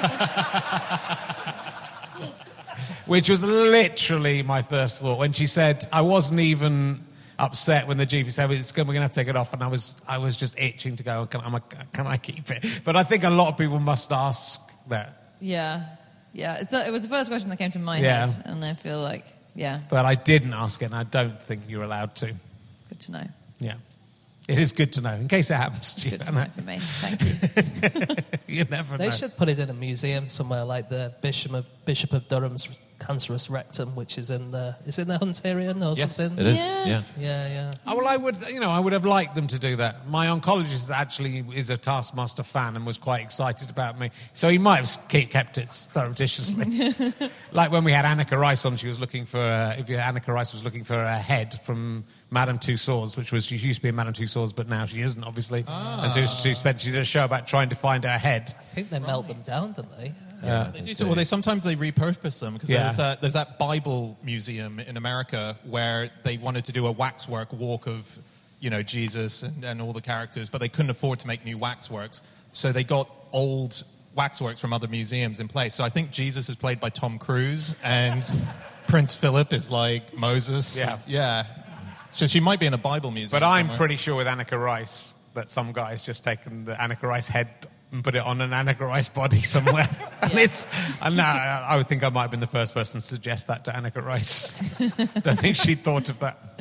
Which was literally my first thought when she said I wasn't even upset when the G P said it's good, we're going to take it off, and I was I was just itching to go. Can, am I, can I keep it? But I think a lot of people must ask that. Yeah. Yeah. It's a, it was the first question that came to my Yeah. head, and I feel like, yeah, But I didn't ask it, and I don't think you're allowed to. good to know. Yeah, it is good to know in case it happens to you. Good to know for me. Thank you. You never they know. should put it in a museum somewhere, like the Bishop of Bishop of Durham's cancerous rectum, which is in the is in the Hunterian or Yes, something. It is, Yes. Yeah, yeah. Oh, well, I would, you know, I would have liked them to do that. My oncologist actually is a Taskmaster fan and was quite excited about me, so he might have keep, kept it surreptitiously. Like when we had Annika Rice on, she was looking for, uh, if you, Annika Rice was looking for a head from Madame Tussauds, which was she used to be in Madame Tussauds, but now she isn't, obviously. And so she spent she did a show about trying to find her head. I think they melt them down, don't they? Yeah. They do so, well, they sometimes they repurpose them because Yeah. there's, uh, there's that Bible museum in America where they wanted to do a waxwork walk of, you know, Jesus and, and all the characters, but they couldn't afford to make new waxworks, so they got old waxworks from other museums in place. So I think Jesus is played by Tom Cruise, and Prince Philip is like Moses. Yeah. yeah. So she might be in a Bible museum. But I'm somewhere. pretty sure with Annika Rice that some guy's just taken the Annika Rice head and put it on an Annika Rice body somewhere. And it's, and now I would think I might have been the first person to suggest that to Annika Rice. Don't think she'd thought of that.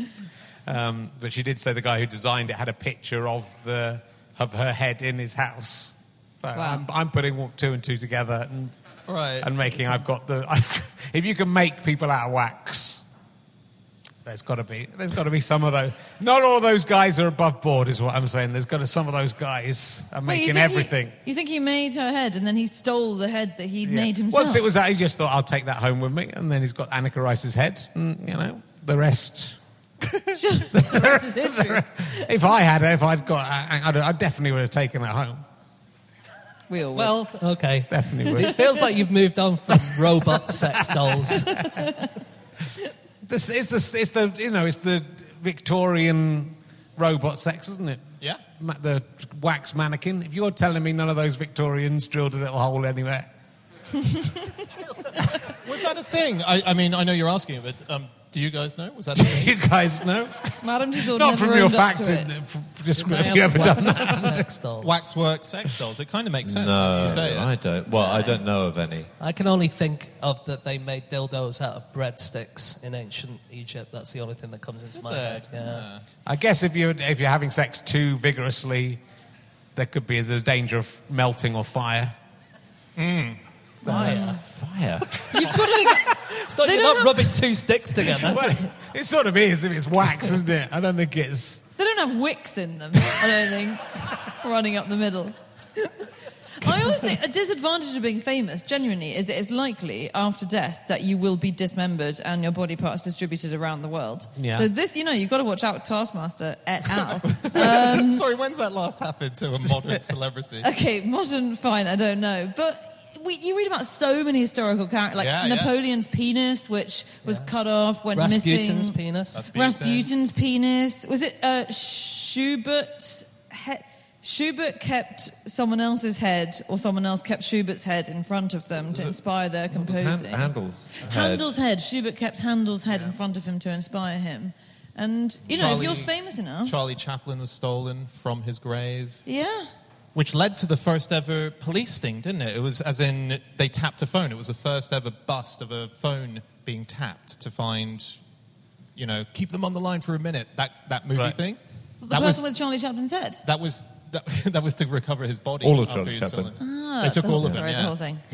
Um, but she did say the guy who designed it had a picture of the of her head in his house. So Wow. I'm, I'm putting two and two together and Right. and making. I've got the. I've, if you can make people out of wax. There's got to be. There's got to be some of those. Not all those guys are above board, is what I'm saying. There's got to some of those guys are Wait, you making think he- everything. you think he made her head and then he stole the head that he'd made himself? Once it was that, he just thought, I'll take that home with me, and then he's got Annika Rice's head, and you know the rest. Sure. That's his history. If I had it, if I'd got, I, I'd, I definitely would have taken it home. We all would. Well, okay. Definitely would. It feels like you've moved on from robot sex dolls. This, it's, the, it's the, you know, it's the Victorian robot sex, isn't it? Yeah. Ma- The wax mannequin. If you're telling me none of those Victorians drilled a little hole anywhere. Was that a thing? I, I mean, I know you're asking, but um, do you guys know? Was that a thing? You guys know? Madame Tussauds Not never from your owned up fact. to it. Just They have you have ever done wax that? sex dolls. Waxwork sex dolls. It kind of makes sense when No, you say it. I don't. Well, I don't know of any. I can only think of that they made dildos out of breadsticks in ancient Egypt. That's the only thing that comes into my they? head. Yeah. I guess if you're, if you're having sex too vigorously, there could be the danger of melting or fire. Fire. Fire. It's like They you're don't not have- rubbing two sticks together. Well, it sort of is if it's wax, isn't it? I don't think it's... They don't have wicks in them, I don't think, running up the middle. I always think a disadvantage of being famous, genuinely, is it is likely after death that you will be dismembered and your body parts distributed around the world. Yeah. So this, you know, you've got to watch out, Taskmaster et al. Sorry, when's that last happened to a modern celebrity? Okay, modern, fine, I don't know. But we, you read about so many historical characters, like Yeah, yeah. Napoleon's penis, which was cut off, went Rasputin's missing. penis. Rasputin. Rasputin's penis. Was it uh, Schubert's head? Schubert kept someone else's head, or someone else kept Schubert's head in front of them to inspire their It was composing. Han- Handel's head. Handel's head. Schubert kept Handel's head in front of him to inspire him. And, you know, if Charlie- you're famous enough... Charlie Chaplin was stolen from his grave. Yeah. Which led to the first ever police sting, didn't it? It was as in they tapped a phone. It was the first ever bust of a phone being tapped to find, you know, keep them on the line for a minute. That that movie Right. thing. The that person was with Charlie Chaplin's head. that was that, that was to recover his body. All of after Charlie he was Chaplin. stolen. Ah, They took the all whole- of them, Sorry, yeah. the whole thing.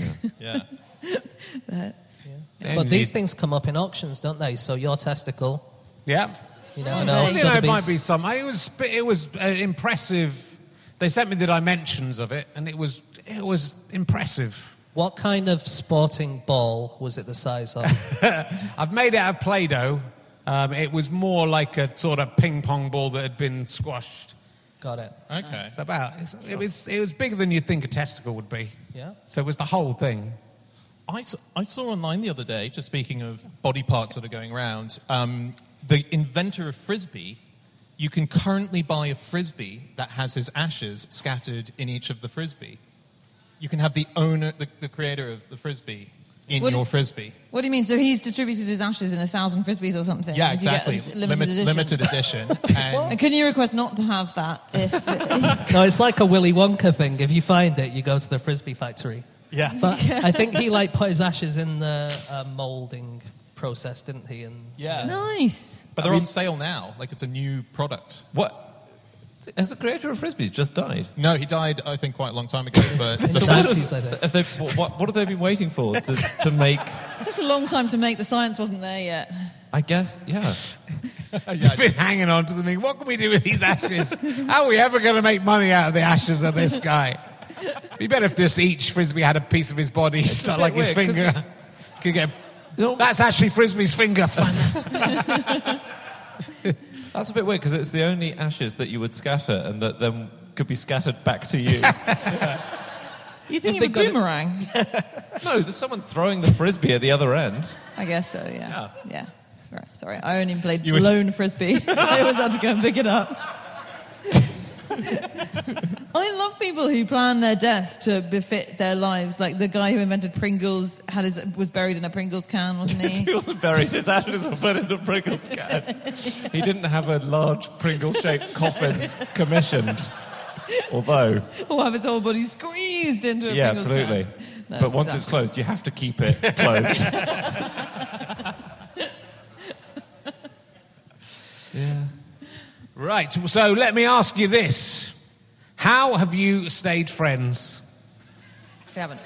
Yeah. But these things come up in auctions, don't they? So your testicle Yeah. You never Oh, know. they- You know, it might Sotheby's. be some. It was it was uh, impressive. They sent me the dimensions of it, and it was it was impressive. What kind of sporting ball was it the size of? I've made it out of Play-Doh. Um, it was more like a sort of ping pong ball that had been squashed. Got it. Okay. It's about. It's, it was it was bigger than you'd think a testicle would be. Yeah. So it was the whole thing. I saw, I saw online the other day, just speaking of body parts that are going around, um, the inventor of Frisbee, you can currently buy a Frisbee that has his ashes scattered in each of the Frisbee. You can have the owner, the, the creator of the Frisbee in What do- your Frisbee. What do you mean? So he's distributed his ashes in a thousand frisbees or something? Yeah, Do you get exactly. a limited edition? limited edition. And And can you request not to have that if... No, it's like a Willy Wonka thing. If you find it, you go to the Frisbee factory. yes. But I think he like put his ashes in the uh, moulding process, didn't he? And Yeah. Nice. But they're on sale now. Like, it's a new product. What? Has the creator of Frisbees just died? No, he died, I think, quite a long time ago. But in the So what nineties, have- I think. Have they, what, what have they been waiting for to, to make? Just a long time to make. The science wasn't there yet. I guess, yeah. You've been hanging on to the thing. What can we do with these ashes? How are we ever going to make money out of the ashes of this guy? It'd be better if just each Frisbee had a piece of his body, not bit like his weird, 'cause finger. Could get. That's actually Frisbee's finger. That's a bit weird because it's the only ashes that you would scatter and that then could be scattered back to you. You think If they of a got it- boomerang? No, there's someone throwing the Frisbee at the other end. I guess so, yeah. Yeah. Yeah. Right, sorry, I only played You was- lone frisbee. I always had to go and pick it up. I love people who plan their deaths to befit their lives. Like the guy who invented Pringles had his was buried in a Pringles can, wasn't he? He wasn't buried, his ashes were put in a Pringles can. He didn't have a large Pringles-shaped coffin commissioned. Although, Or have his whole body squeezed into a yeah, Pringles absolutely. can. No, But once exactly. it's closed, you have to keep it closed. Yeah. Right. So let me ask you this: how have you stayed friends? We haven't.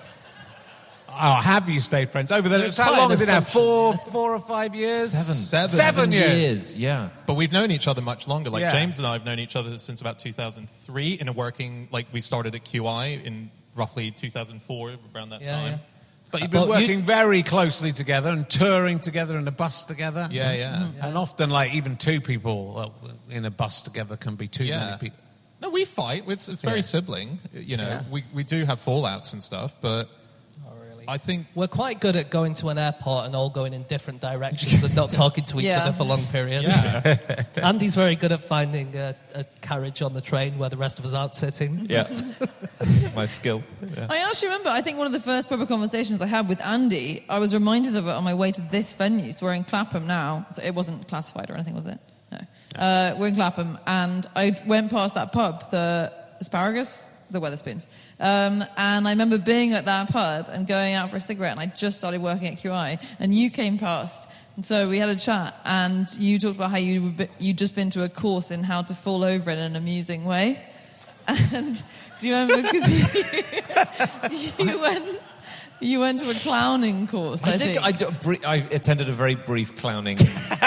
Oh, have you stayed friends over the? There's How quite long an has it now? assumption. Four, four or five years? Seven. Seven. Seven years. Yeah. But we've known each other much longer. Like Yeah. James and I have known each other since about two thousand three in a working, like we started at Q I in roughly two thousand four, around that Yeah, time. yeah. But you've been But you- working very closely together and touring together in a bus together. Yeah, yeah. And often, like even two people well, in a bus together can be too Yeah. many people. No, we fight. It's, it's very Yeah. sibling. You know, Yeah. we, we do have fallouts and stuff, but I think We're quite good at going to an airport and all going in different directions and not talking to each Yeah. other for long periods. Yeah. Andy's very good at finding a, a carriage on the train where the rest of us aren't sitting. Yeah. My skill. Yeah. I actually remember, I think one of the first proper conversations I had with Andy, I was reminded of it on my way to this venue. So we're in Clapham now. So it wasn't classified or anything, was it? No. Uh, we're in Clapham, and I went past that pub, the Asparagus, the Weatherspoons. Um, and I remember being at that pub and going out for a cigarette, and I just started working at Q I, and you came past. And so we had a chat, and you talked about how you, you'd just been to a course in how to fall over in an amusing way. And do you remember? Because you, you went, you went to a clowning course. I, I, think. did, I, d- bri- I attended a very brief clowning.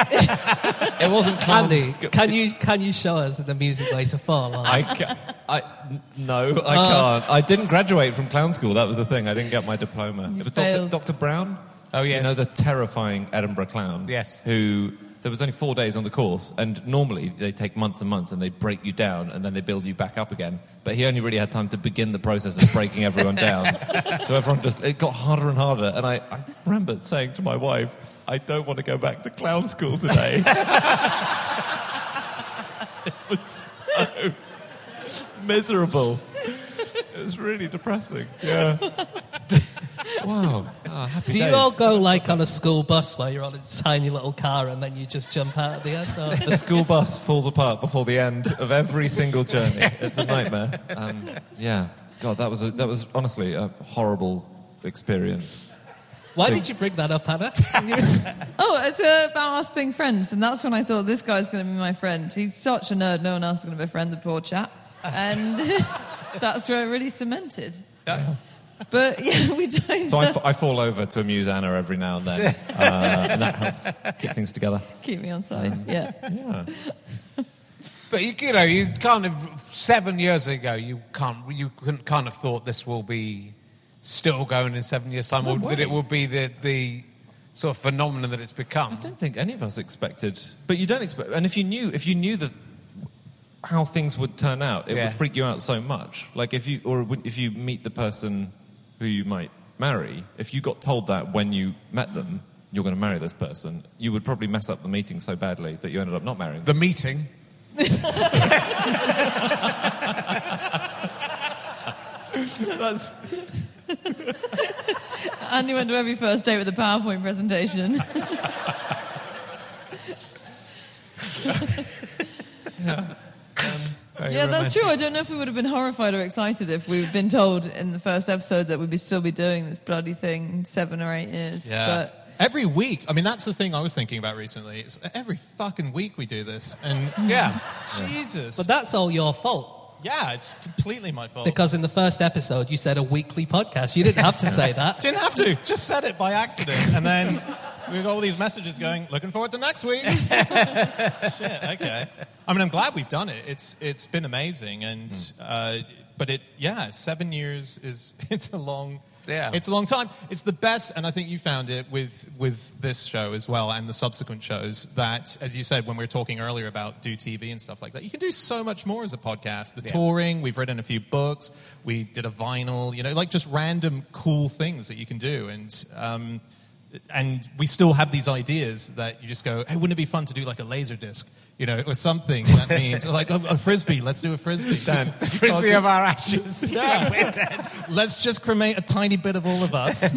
It wasn't clowns. Andy, can you can you show us an amusing way to fall? Or- I, ca- I n- no, I can't. I didn't graduate from clown school. That was the thing. I didn't get my diploma. It was Doctor failed. Doctor Brown. Oh, yes. You know, the terrifying Edinburgh clown. Yes. Who there was only four days on the course, and normally they take months and months, and they break you down, and then they build you back up again. But he only really had time to begin the process of breaking everyone down. So everyone just it got harder and harder. And I, I remember saying to my wife, "I don't want to go back to clown school today." It was so miserable. It was really depressing. Yeah. Wow. Ah, happy Do you days. all go like on a school bus where you're on a tiny little car and then you just jump out at the end? Or? The school bus falls apart before the end of every single journey. It's a nightmare. Um, yeah. God, that was a, that was honestly a horrible experience. Why did you bring that up, Anna? Oh, it's uh, about us being friends, and that's when I thought this guy's going to be my friend. He's such a nerd, no one else is going to befriend the poor chap. And that's where it really cemented. Uh, But yeah, we don't. So I, f- I fall over to amuse Anna every now and then, uh, and that helps keep things together. Keep me on side. Um, yeah. Yeah. But you, you know, you kind of seven years ago, you can't, you couldn't kind of thought this will be still going in seven years' time, No or way. that it will be the the sort of phenomenon that it's become. I don't think any of us expected, but you don't expect. And if you knew, if you knew the how things would turn out, it Yeah. would freak you out so much. Like if you, or if you meet the person who you might marry, if you got told that when you met them, you're going to marry this person, you would probably mess up the meeting so badly that you ended up not marrying them. The meeting. That's. Andy went to every first date with a PowerPoint presentation. Yeah. Yeah, that's true. I don't know if we would have been horrified or excited if we'd been told in the first episode that we'd be still be doing this bloody thing in seven or eight years. Yeah. But Every week. I mean, that's the thing I was thinking about recently. It's every fucking week we do this. And Yeah. Jesus. But that's all your fault. Yeah, it's completely my fault. Because in the first episode, you said a weekly podcast. You didn't have to say that. Didn't have to. Just said it by accident. And then we got all these messages going, looking forward to next week. Shit, okay. I mean, I'm glad we've done it. It's It's been amazing. And uh, But it, yeah, seven years is, it's a long... Yeah. It's a long time. It's the best, and I think you found it with, with this show as well and the subsequent shows, that, as you said, when we were talking earlier about do T V and stuff like that, you can do so much more as a podcast. The Yeah. touring, we've written a few books, we did a vinyl, you know, like just random cool things that you can do. And um, and we still have these ideas that you just go, hey, wouldn't it be fun to do like a laser disc? You know, or something that means, or like a, a frisbee, let's do a frisbee. Dan, the frisbee of our ashes. Yeah. We're dead. Let's just cremate a tiny bit of all of us.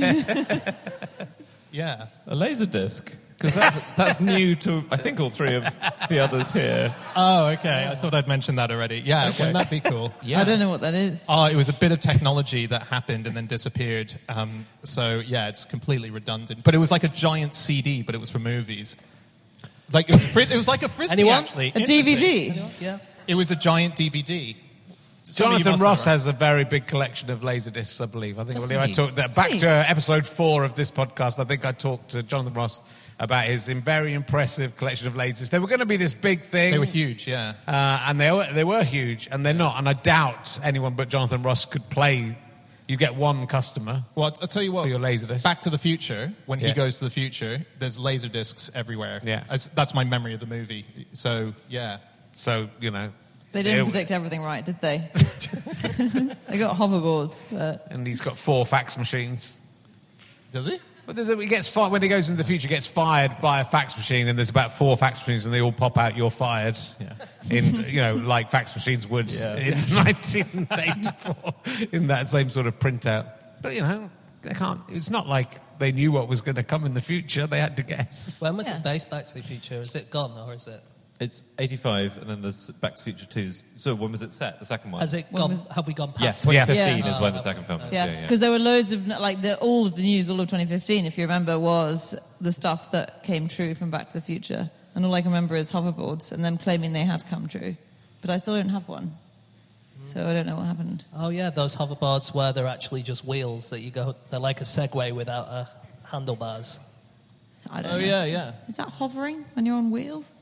Yeah. A laser disc, because that's, that's new to, I think, all three of the others here. Oh, okay. I thought I'd mentioned that already. Yeah, wouldn't that be cool? Yeah. I don't know what that is. Oh, it was a bit of technology that happened and then disappeared. Um, so, yeah, it's completely redundant. But it was like a giant C D, but it was for movies. Like it was, a fri- it was like a frisbee, Anyone? actually. A D V D. Interesting. Yeah. It was a giant D V D. Some of you Jonathan must Ross have, has a very big collection of laser discs, I believe. I think I Does believe I he? talked that back to episode four of this podcast. I think I talked to Jonathan Ross about his very impressive collection of lasers. They were going to be this big thing. They were huge, yeah. Uh, and they were, they were huge, and they're not. And I doubt anyone but Jonathan Ross could play. You get one customer. Well, I'll tell you what. For your Laserdisc. Back to the Future, when Yeah. he goes to the future, there's laser discs everywhere. Yeah. As, that's my memory of the movie. So, yeah. So, you know. They didn't it- predict everything right, did they? They got hoverboards, but And he's got four fax machines. Does he? But there's a, he gets fired, when he goes into the future, he gets fired by a fax machine, and there's about four fax machines, and they all pop out, you're fired. Yeah. In, you know, like fax machines would Yeah. in nineteen eighty-four, in that same sort of printout. But, you know, they can't, it's not like they knew what was going to come in the future. They had to guess. When was Yeah. it based Back to the Future? Is it gone or is it? It's eighty-five, and then there's Back to the Future two's. So when was it set? The second one? Has it When gone? was- Have we gone past? Yes, twenty fifteen Yeah. is when the second film is. yeah, Yeah, yeah. because there were loads of like the, all of the news, all of twenty fifteen, if you remember, was the stuff that came true from Back to the Future, and all I can remember is hoverboards and them claiming they had come true, but I still don't have one, so I don't know what happened. Oh yeah, those hoverboards where they're actually just wheels that you go. They're like a Segway without a handlebars. So I don't Oh, know. yeah, yeah. Is that hovering when you're on wheels?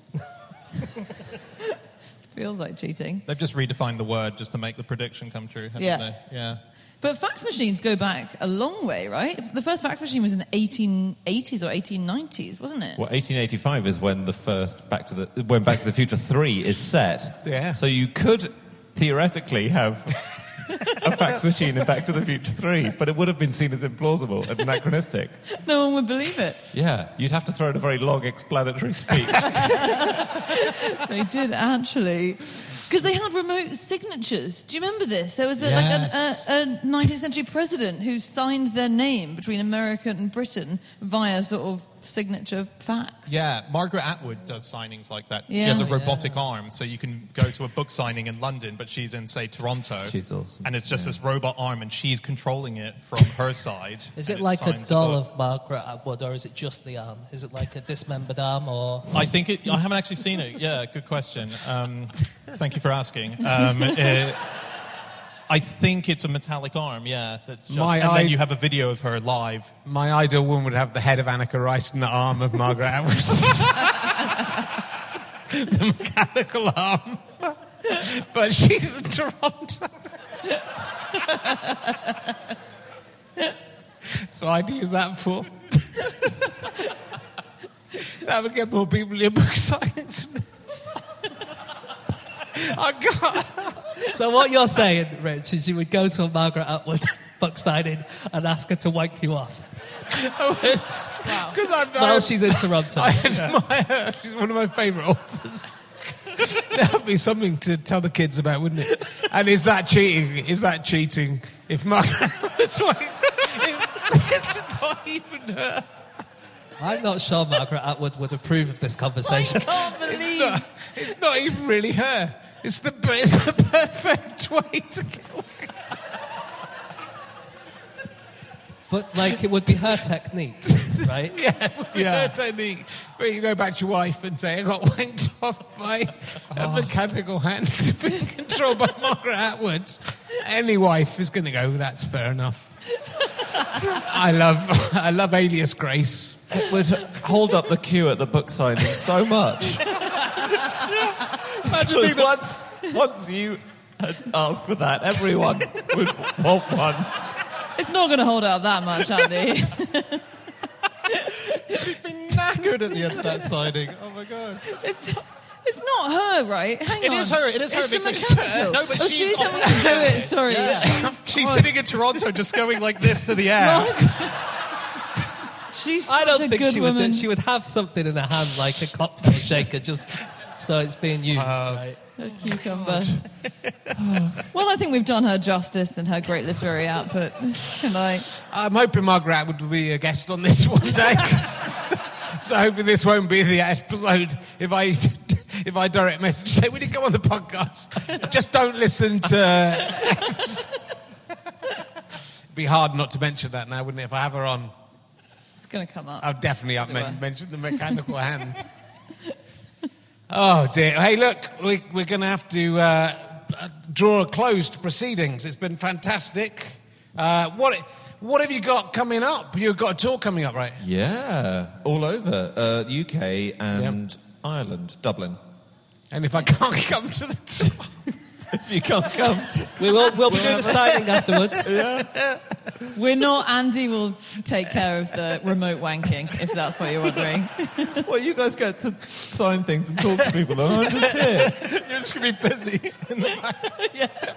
Feels like cheating. They've just redefined the word just to make the prediction come true, haven't Yeah. they? Yeah. But fax machines go back a long way, right? The first fax machine was in the eighteen eighties or eighteen nineties, wasn't it? Well, eighteen eighty-five is when the first Back to the when Back to the Future three is set. Yeah. So you could theoretically have a fax machine in Back to the Future three, but it would have been seen as implausible and anachronistic. No one would believe it. Yeah, you'd have to throw in a very long explanatory speech. They did actually. Because they had remote signatures. Do you remember this? There was a, Yes. like a, a, a nineteenth century president who signed their name between America and Britain via sort of signature fax. Yeah, Margaret Atwood does signings like that. Yeah. She has a Yeah. robotic arm, so you can go to a book signing in London, but she's in, say, Toronto. She's awesome. And it's just this robot arm, and she's controlling it from her side. Is and it like a signs doll book. of Margaret Atwood, or is it just the arm? Is it like a dismembered arm, or I think it. I haven't actually seen it. Yeah, good question. Um, thank you for asking. Um, it, I think it's a metallic arm, yeah. That's just, My and eye- then you have a video of her live. My ideal woman would have the head of Annika Rice and the arm of Margaret Atwood. The mechanical arm. But she's in Toronto. So I'd use that for. That would get more people in your book signs. I got. So what you're saying, Rich, is you would go to a Margaret Atwood book signing and ask her to wank you off. Wow. I'm, While I, she's in Toronto. I admire her. She's one of my favourite authors. That would be something to tell the kids about, wouldn't it? And is that cheating? Is that cheating? If Margaret... That's why... It's, it's not even her. I'm not sure Margaret Atwood would approve of this conversation. I can't believe... It's not, it's not even really her. It's the, it's the perfect way to get away. But, like, it would be her technique, right? Yeah, it would be Yeah. her technique. But you go back to your wife and say, I got wanked off by a mechanical hand being controlled by Margaret Atwood. Any wife is going to go, that's fair enough. I love I love Alias Grace. It would hold up the queue at the book signing so much. Because once, once you had asked for that, everyone would want one. It's not going to hold up that much, Andy. She'd be knackered at the end of that signing. Oh my god. It's it's not her, right? Hang It on. is her, it is her It's the because- mechanical. No, but oh, she's she's on- having to do it. Sorry. She's, She's sitting in Toronto just going like this to the air. she's such I don't a think good she would. woman. She would have something in her hand, like a cocktail shaker, just so it's being used. Uh, right? A cucumber. Well, I think we've done her justice and her great literary output tonight. I'm hoping Margaret Atwood will be a guest on this one day. So hopefully this won't be the episode if I if I direct message say, will you come on the podcast? Just don't listen to... It'd be hard not to mention that now, wouldn't it? If I have her on, It's going to come up. I'll definitely up As it men- were. mention the mechanical hand. Oh, dear. Hey, look, we, we're going to have to uh, draw a close to proceedings. It's been fantastic. Uh, what what have you got coming up? You've got a tour coming up, right? Yeah, all over. Uh, U K and Ireland, Dublin. And if I can't come to the tour... If you can't come... We will, we'll be doing the signing afterwards. We're not... Andy will take care of the remote wanking, if that's what you're wondering. Well, you guys get to sign things and talk to people, and I'm just here. You're just going to be busy in the back. Yeah.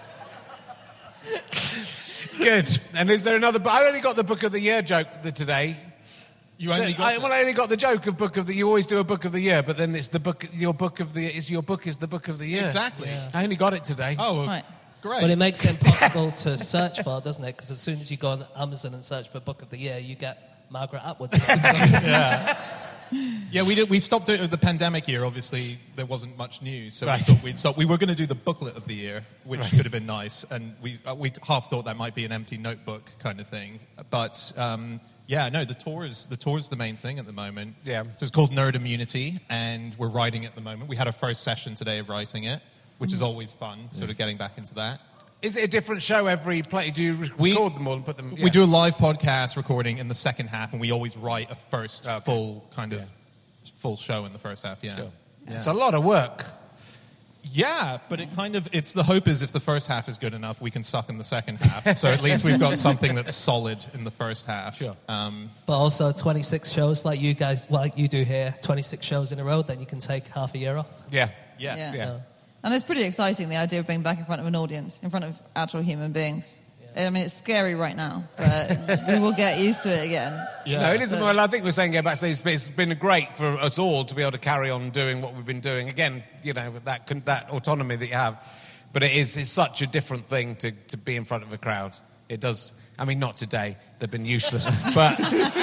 Good. And is there another... I only got the Book of the Year joke today. You only got I, it? well, I only got the joke of Book of the... You always do a Book of the Year, but then it's the book... Your book of the... Is your book is the Book of the Year. Exactly. I only got it today. Oh, well, Right. great. But it makes it impossible to search for, doesn't it? Because as soon as you go on Amazon and search for Book of the Year, you get Margaret Atwood. yeah. Yeah, we did, we stopped it the pandemic year. Obviously, there wasn't much news, so Right. we thought we'd stop. We were going to do the booklet of the year, which Right. could have been nice, and we uh, we half thought that might be an empty notebook kind of thing. But um, yeah, no, the tour is the tour is the main thing at the moment. Yeah. So it's called Nerd Immunity, and we're writing it at the moment. We had our first session today of writing it, which is always fun. Sort of getting back into that. Is it a different show every play? Do you record We- them all and put them... We do a live podcast recording in the second half, and we always write a first Okay. full kind of full show in the first half. Yeah. Sure. Yeah. It's a lot of work. Yeah, but it kind of, it's the hope is if the first half is good enough, we can suck in the second half. So at least we've got something that's solid in the first half. Sure. Um, But also twenty-six shows like you guys, like you do here, twenty-six shows in a row, then you can take half a year off. Yeah. yeah. Yeah. Yeah. So, And it's pretty exciting, the idea of being back in front of an audience, in front of actual human beings. I mean, it's scary right now, but we will get used to it again. Yeah. No, it isn't. So- Well, I think we're saying yeah, backstage, but it's been great for us all to be able to carry on doing what we've been doing. Again, you know, with that con- that autonomy that you have. But it is it's such a different thing to, to be in front of a crowd. It does. I mean, not today. They've been useless. but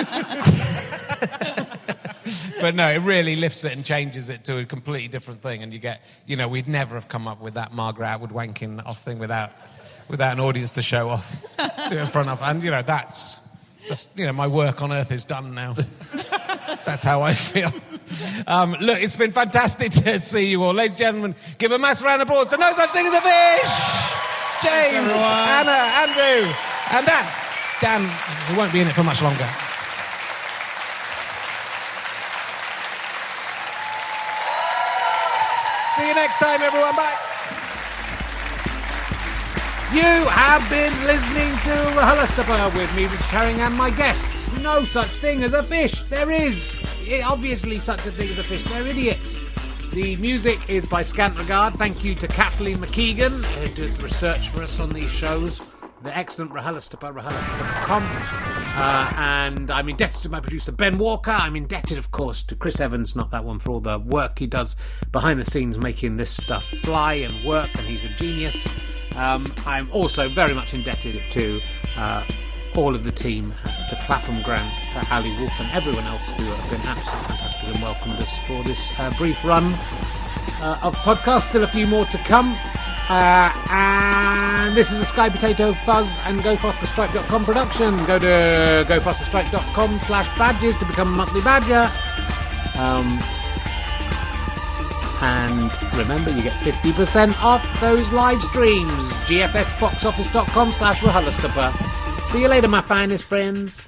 but no, it really lifts it and changes it to a completely different thing. And you get, you know, we'd never have come up with that Margaret Atwood wanking off thing without without an audience to show off to in front of. And you know, that's. Just, you know, my work on Earth is done now. That's how I feel. Um, look, it's been fantastic to see you all. Ladies and gentlemen, give a massive round of applause to No Such Thing as a Fish! James, Anna, Andrew, and Dan. Dan, he won't be in it for much longer. See you next time, everyone. Bye. You have been listening to RHLSTP with me, Richard Herring, and my guests. No such thing as a fish. There is. Obviously such a thing as a fish. They're idiots. The music is by Scant Regard. Thank you to Kathleen McKeegan, who did the research for us on these shows. The excellent RHLSTP, R H L S T P dot com. Uh, and I'm indebted to my producer, Ben Walker. I'm indebted, of course, to Chris Evans, not that one, for all the work he does behind the scenes making this stuff fly and work, and he's a genius. Um, I'm also very much indebted to uh, all of the team at the Clapham Grant, uh, Ali Wolf and everyone else who have been absolutely fantastic and welcomed us for this uh, brief run uh, of podcasts. Still a few more to come. Uh, and this is a Sky Potato Fuzz and Go Faster Stripe dot com production. Go to go faster stripe dot com slash badges to become a monthly badger. Um, and remember, you get fifty percent off those live streams. G F S box office dot com slash RHLSTP. See you later, my finest friends.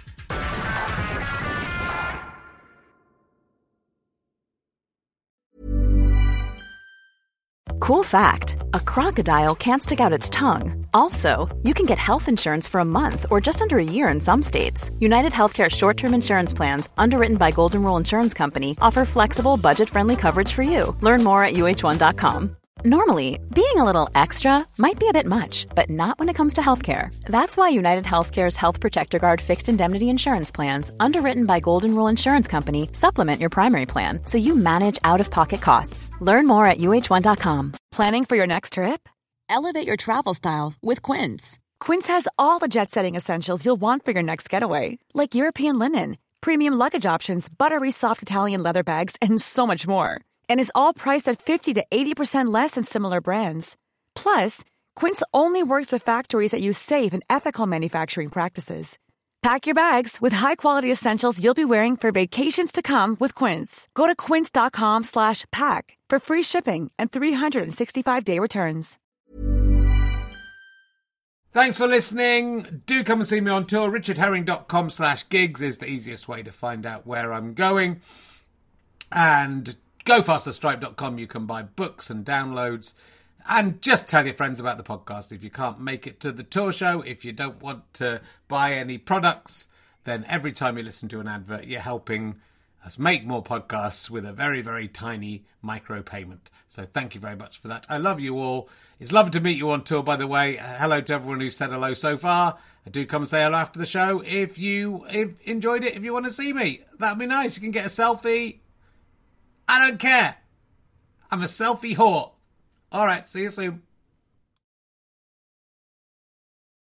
Cool fact, a crocodile can't stick out its tongue. Also, you can get health insurance for a month or just under a year in some states. United Healthcare short-term insurance plans, underwritten by Golden Rule Insurance Company, offer flexible, budget-friendly coverage for you. Learn more at U H one dot com. Normally, being a little extra might be a bit much, but not when it comes to healthcare. That's why United Healthcare's Health Protector Guard fixed indemnity insurance plans, underwritten by Golden Rule Insurance Company, supplement your primary plan so you manage out-of-pocket costs. Learn more at U H one dot com. Planning for your next trip? Elevate your travel style with Quince. Quince has all the jet-setting essentials you'll want for your next getaway, like European linen, premium luggage options, buttery soft Italian leather bags, and so much more. And is all priced at fifty to eighty percent less than similar brands. Plus, Quince only works with factories that use safe and ethical manufacturing practices. Pack your bags with high-quality essentials you'll be wearing for vacations to come with Quince. Go to quince dot com slash pack for free shipping and three sixty-five day returns. Thanks for listening. Do come and see me on tour. richard herring dot com slash gigs is the easiest way to find out where I'm going. And go faster stripe dot com, you can buy books and downloads. And just tell your friends about the podcast. If you can't make it to the tour show, if you don't want to buy any products, then every time you listen to an advert, you're helping us make more podcasts with a very, very tiny micro payment. So thank you very much for that. I love you all. It's lovely to meet you on tour, by the way. Uh, hello to everyone who's said hello so far. Do come and say hello after the show if you if enjoyed it, if you want to see me. That'd be nice. You can get a selfie. I don't care. I'm a selfie whore. All right, see you soon.